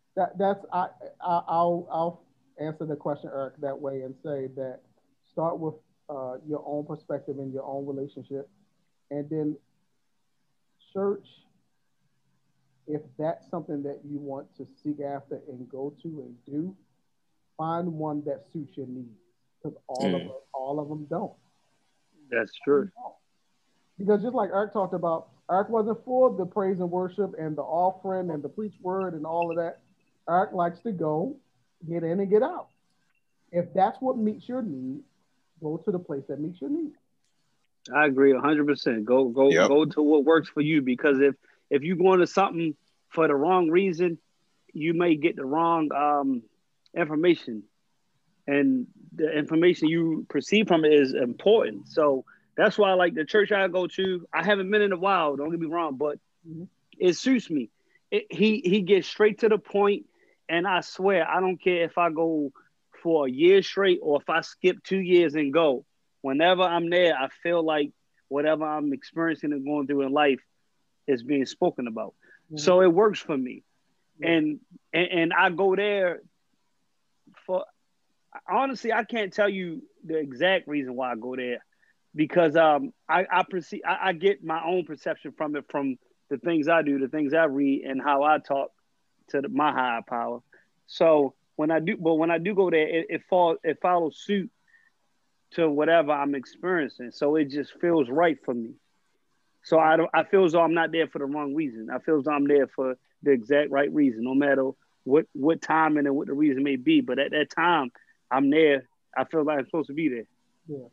Speaker 5: I'll answer the question, Eric, that way and say that start with your own perspective and your own relationship. And then church, if that's something that you want to seek after and go to and do, find one that suits your needs. Because all of them don't.
Speaker 1: That's true.
Speaker 5: Because just like Eric talked about, Eric wasn't for the praise and worship and the offering and the preach word and all of that. Eric likes to go, get in and get out. If that's what meets your need, go to the place that meets your need.
Speaker 1: I agree 100%. Go to what works for you, because if you go into something for the wrong reason, you may get the wrong information, and the information you perceive from it is important. So that's why, like the church I go to, I haven't been in a while. Don't get me wrong, but it suits me. He gets straight to the point, and I swear I don't care if I go for a year straight or if I skip 2 years and go. Whenever I'm there, I feel like whatever I'm experiencing and going through in life is being spoken about. So it works for me. And I go there for, honestly, I can't tell you the exact reason why I go there, because I get my own perception from it, from the things I do, the things I read, and how I talk to my higher power. So when I do go there, it follows suit to whatever I'm experiencing. So it just feels right for me. So I feel as though I'm not there for the wrong reason. I feel as though I'm there for the exact right reason, no matter what time and what the reason may be. But at that time, I'm there. I feel like I'm supposed to be there.
Speaker 5: Yeah.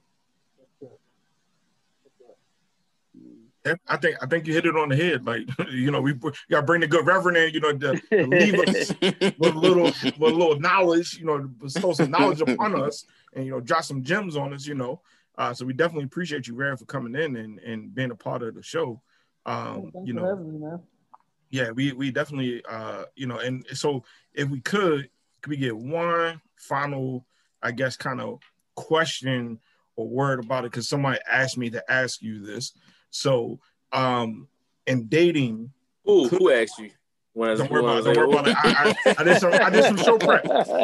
Speaker 3: I think you hit it on the head. Like, we got to bring the good reverend in, to leave us with a little knowledge, bestow some knowledge upon us, and drop some gems on us, So we definitely appreciate you, Rev, for coming in and being a part of the show.
Speaker 5: Thanks for having me, man.
Speaker 3: Yeah, we definitely, and so if we could we get one final, I guess, kind of question or word about it? Because somebody asked me to ask you this. So, in dating,
Speaker 2: who asked you?
Speaker 3: Don't worry about it. I did some show prep.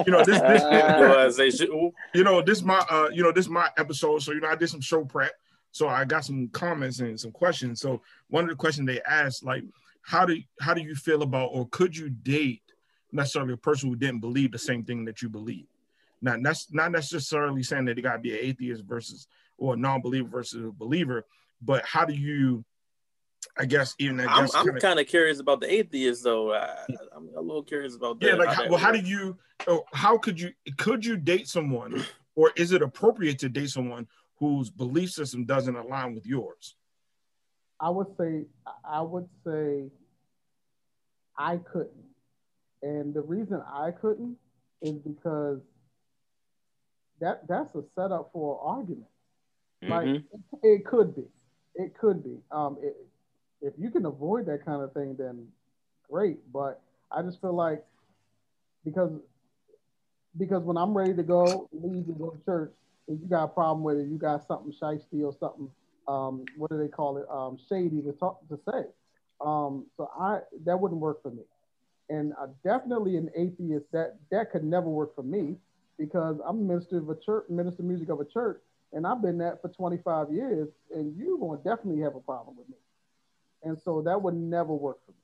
Speaker 3: This my episode. So I did some show prep. So I got some comments and some questions. So one of the questions they asked, like, how do you feel about, or could you date necessarily a person who didn't believe the same thing that you believe? Now, that's not necessarily saying that they got to be an atheist or a non-believer versus a believer. But how do you, I'm
Speaker 2: kind of curious about the atheists, though. I'm a little curious about that.
Speaker 3: Yeah, could you date someone, or is it appropriate to date someone whose belief system doesn't align with yours?
Speaker 5: I would say I couldn't. And the reason I couldn't is because that's a setup for an argument. Like it could be. It could be. If you can avoid that kind of thing, then great. But I just feel like because when I'm ready to go, leave and go to church, and you got a problem with it, you got something shiesty or something, what do they call it, shady to say. So that wouldn't work for me. And definitely an atheist, that could never work for me because I'm a minister of a church, minister of music of a church, and I've been that for 25 years, and you're going to definitely have a problem with me. And so that would never work for me.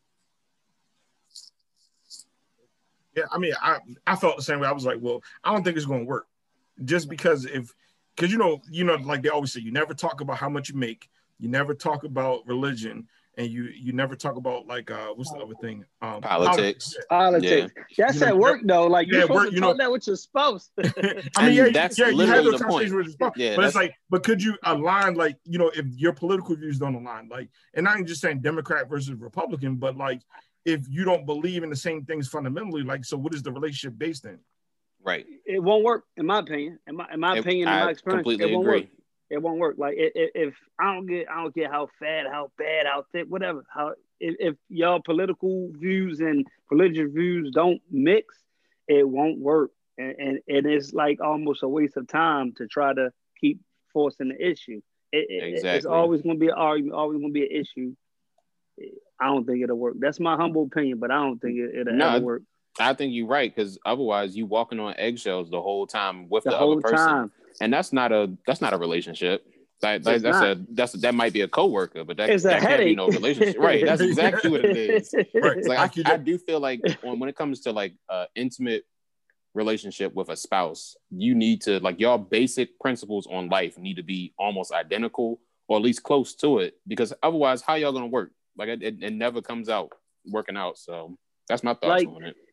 Speaker 3: Yeah, I mean, I felt the same way. I was like, well, I don't think it's going to work, just because you know, like they always say, you never talk about how much you make, you never talk about religion, and you never talk about like what's the other thing?
Speaker 4: Politics.
Speaker 1: Politics. Yeah. That's at work though. Like you're supposed to talk that with your spouse.
Speaker 3: I mean,
Speaker 4: you have those
Speaker 3: conversations with your spouse. Yeah, but it's like, but could you align, like, you know, if your political views don't align, like, and not just saying Democrat versus Republican, but like if you don't believe in the same things fundamentally, like, so what is the relationship based in?
Speaker 4: Right.
Speaker 1: It won't work, in my opinion. In my opinion, in my experience,
Speaker 4: completely
Speaker 1: it won't
Speaker 4: agree.
Speaker 1: work. It won't work. Like if I don't get how fat, how bad, how thick, whatever. If y'all political views and religious views don't mix, it won't work. And it's like almost a waste of time to try to keep forcing the issue.
Speaker 4: Exactly.
Speaker 1: It's always going to be an argument, always going to be an issue. I don't think it'll work. That's my humble opinion, but I don't think it'll ever work.
Speaker 4: I think you're right, because otherwise you walking on eggshells the whole time with the other person, and that's not a relationship. That might be a coworker, but that can't be no relationship. Right? That's exactly what it is. Right. It's like I do feel like when it comes to like intimate relationship with a spouse, you need to, like, your basic principles on life need to be almost identical or at least close to it, because otherwise, how y'all gonna work? Like it never comes out working out. So that's my thoughts on it.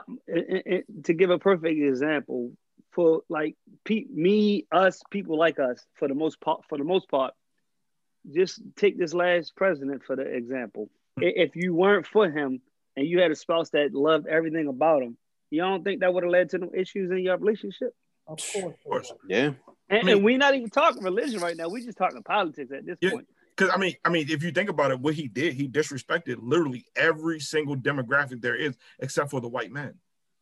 Speaker 1: To give a perfect example, for like people like us, for the most part, just take this last president for the example. If you weren't for him and you had a spouse that loved everything about him, you don't think that would have led to no issues in your relationship?
Speaker 5: Of course.
Speaker 4: Yeah.
Speaker 1: And we're not even talking religion right now. We're just talking politics at this point.
Speaker 3: Because I mean, if you think about it, what he did, he disrespected literally every single demographic there is, except for the white man.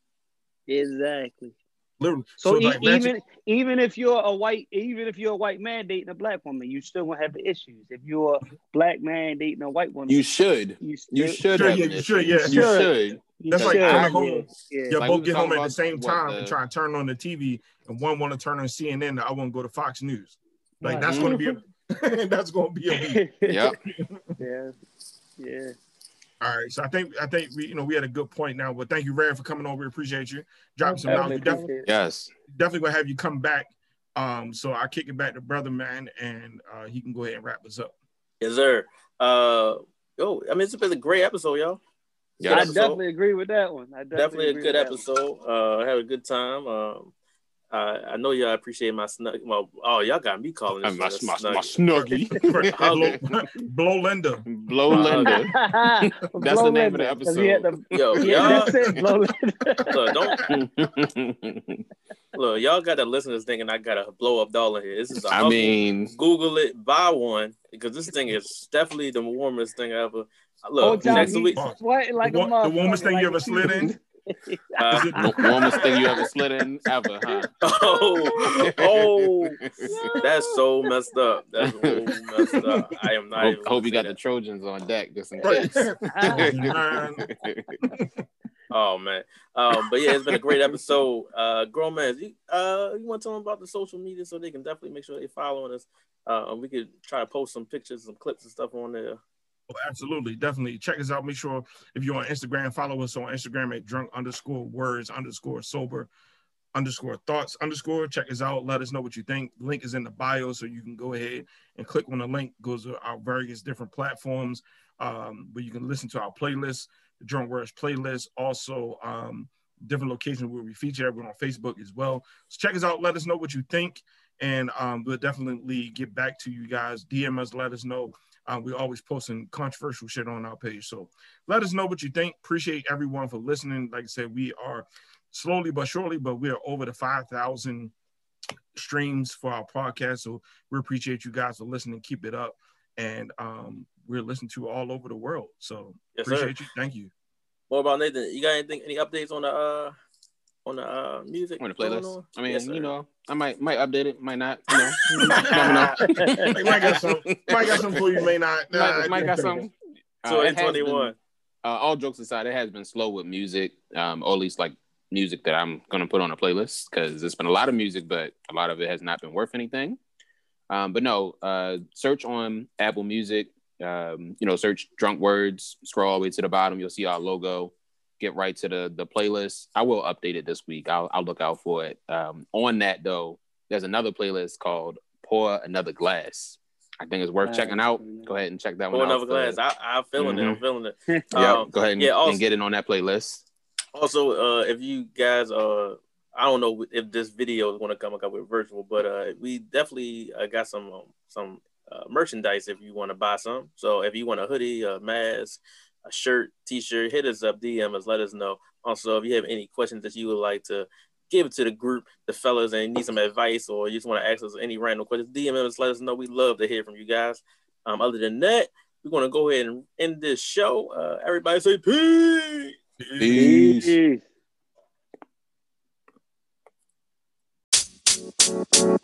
Speaker 1: Exactly.
Speaker 3: Literally.
Speaker 1: So even if you're a white man dating a black woman, you still gonna have the issues. If you're a black man dating a white woman,
Speaker 4: you should. You should.
Speaker 3: That's like coming home. Y'all both get home at the same time and try and turn on the TV, and one want to turn on CNN, and I want to go to Fox News. Like that's going to be that's going to be a week.
Speaker 4: Yep.
Speaker 1: Yeah.
Speaker 3: All right, so I think we had a good point now. But thank you, Red, for coming over. We appreciate you. Dropping some knowledge. Definitely gonna have you come back. So I kick it back to Brother Man, and he can go ahead and wrap us up.
Speaker 2: Yes, sir. I mean, it's been a great episode, y'all.
Speaker 1: Yeah, I definitely agree with that one.
Speaker 2: Definitely a good episode. I had a good time. I know y'all appreciate my snug. Well, y'all got me calling this
Speaker 4: my snuggie.
Speaker 3: Blow Linda.
Speaker 4: Blow Linda. That's the name of the episode.
Speaker 2: Y'all.
Speaker 1: That's it, Blow
Speaker 2: Linda. Look, y'all got to listen to this thing, and I got a blow up doll in here. This is Google it, buy one, because this thing is definitely the warmest thing ever. Look, next week.
Speaker 3: The warmest thing you ever slid in?
Speaker 4: Warmest thing you ever slid in ever, huh?
Speaker 2: Oh, that's so messed up. That's so messed up. I am not.
Speaker 4: Hope you got the Trojans on deck just in case.
Speaker 2: Oh man, but yeah, it's been a great episode. Grown man, you want to tell them about the social media so they can definitely make sure they're following us. We could try to post some pictures, some clips and stuff on there.
Speaker 3: Oh, absolutely. Definitely. Check us out. Make sure if you're on Instagram, follow us on Instagram at drunk_words_sober_thoughts_. Check us out. Let us know what you think. The link is in the bio, so you can go ahead and click on the link. Goes to our various different platforms where you can listen to our playlist, the Drunk Words playlist. Also, different locations where we feature everyone on Facebook as well. So check us out. Let us know what you think. And we'll definitely get back to you guys. DM us, let us know. We're always posting controversial shit on our page. So let us know what you think. Appreciate everyone for listening. Like I said, we are slowly but surely, but we are over the 5,000 streams for our podcast. So we appreciate you guys for listening. Keep it up. And we're listening to all over the world. So appreciate you. Thank you.
Speaker 2: What about Nathan? You got anything? Any updates on the music?
Speaker 4: On the playlist? I mean, you know, I might update it, might not. You know, never know.
Speaker 3: Might got some for you, may not.
Speaker 4: Might got some.
Speaker 2: So in 21.
Speaker 4: All jokes aside, it has been slow with music, or at least like music that I'm gonna put on a playlist, because there's been a lot of music, but a lot of it has not been worth anything. But no, search on Apple Music. You know, search Drunk Words, scroll all the way to the bottom, you'll see our logo. Get right to the playlist. I will update it this week. I'll look out for it. On that though, there's another playlist called Pour Another Glass. I think it's worth checking out. Go ahead and check that one out.
Speaker 2: Pour Another Glass. I'm feeling it. I'm feeling it.
Speaker 4: Go ahead and get it on that playlist.
Speaker 2: Also, if you guys I don't know if this video is going to come up with virtual, but we definitely got some merchandise if you want to buy some. So if you want a hoodie, a mask, a shirt, t-shirt, hit us up, DM us, let us know. Also, if you have any questions that you would like to give to the group, the fellas, and need some advice, or you just want to ask us any random questions, DM us, let us know. We love to hear from you guys. Other than that, we're going to go ahead and end this show. Everybody say peace.
Speaker 4: Peace.
Speaker 1: Peace.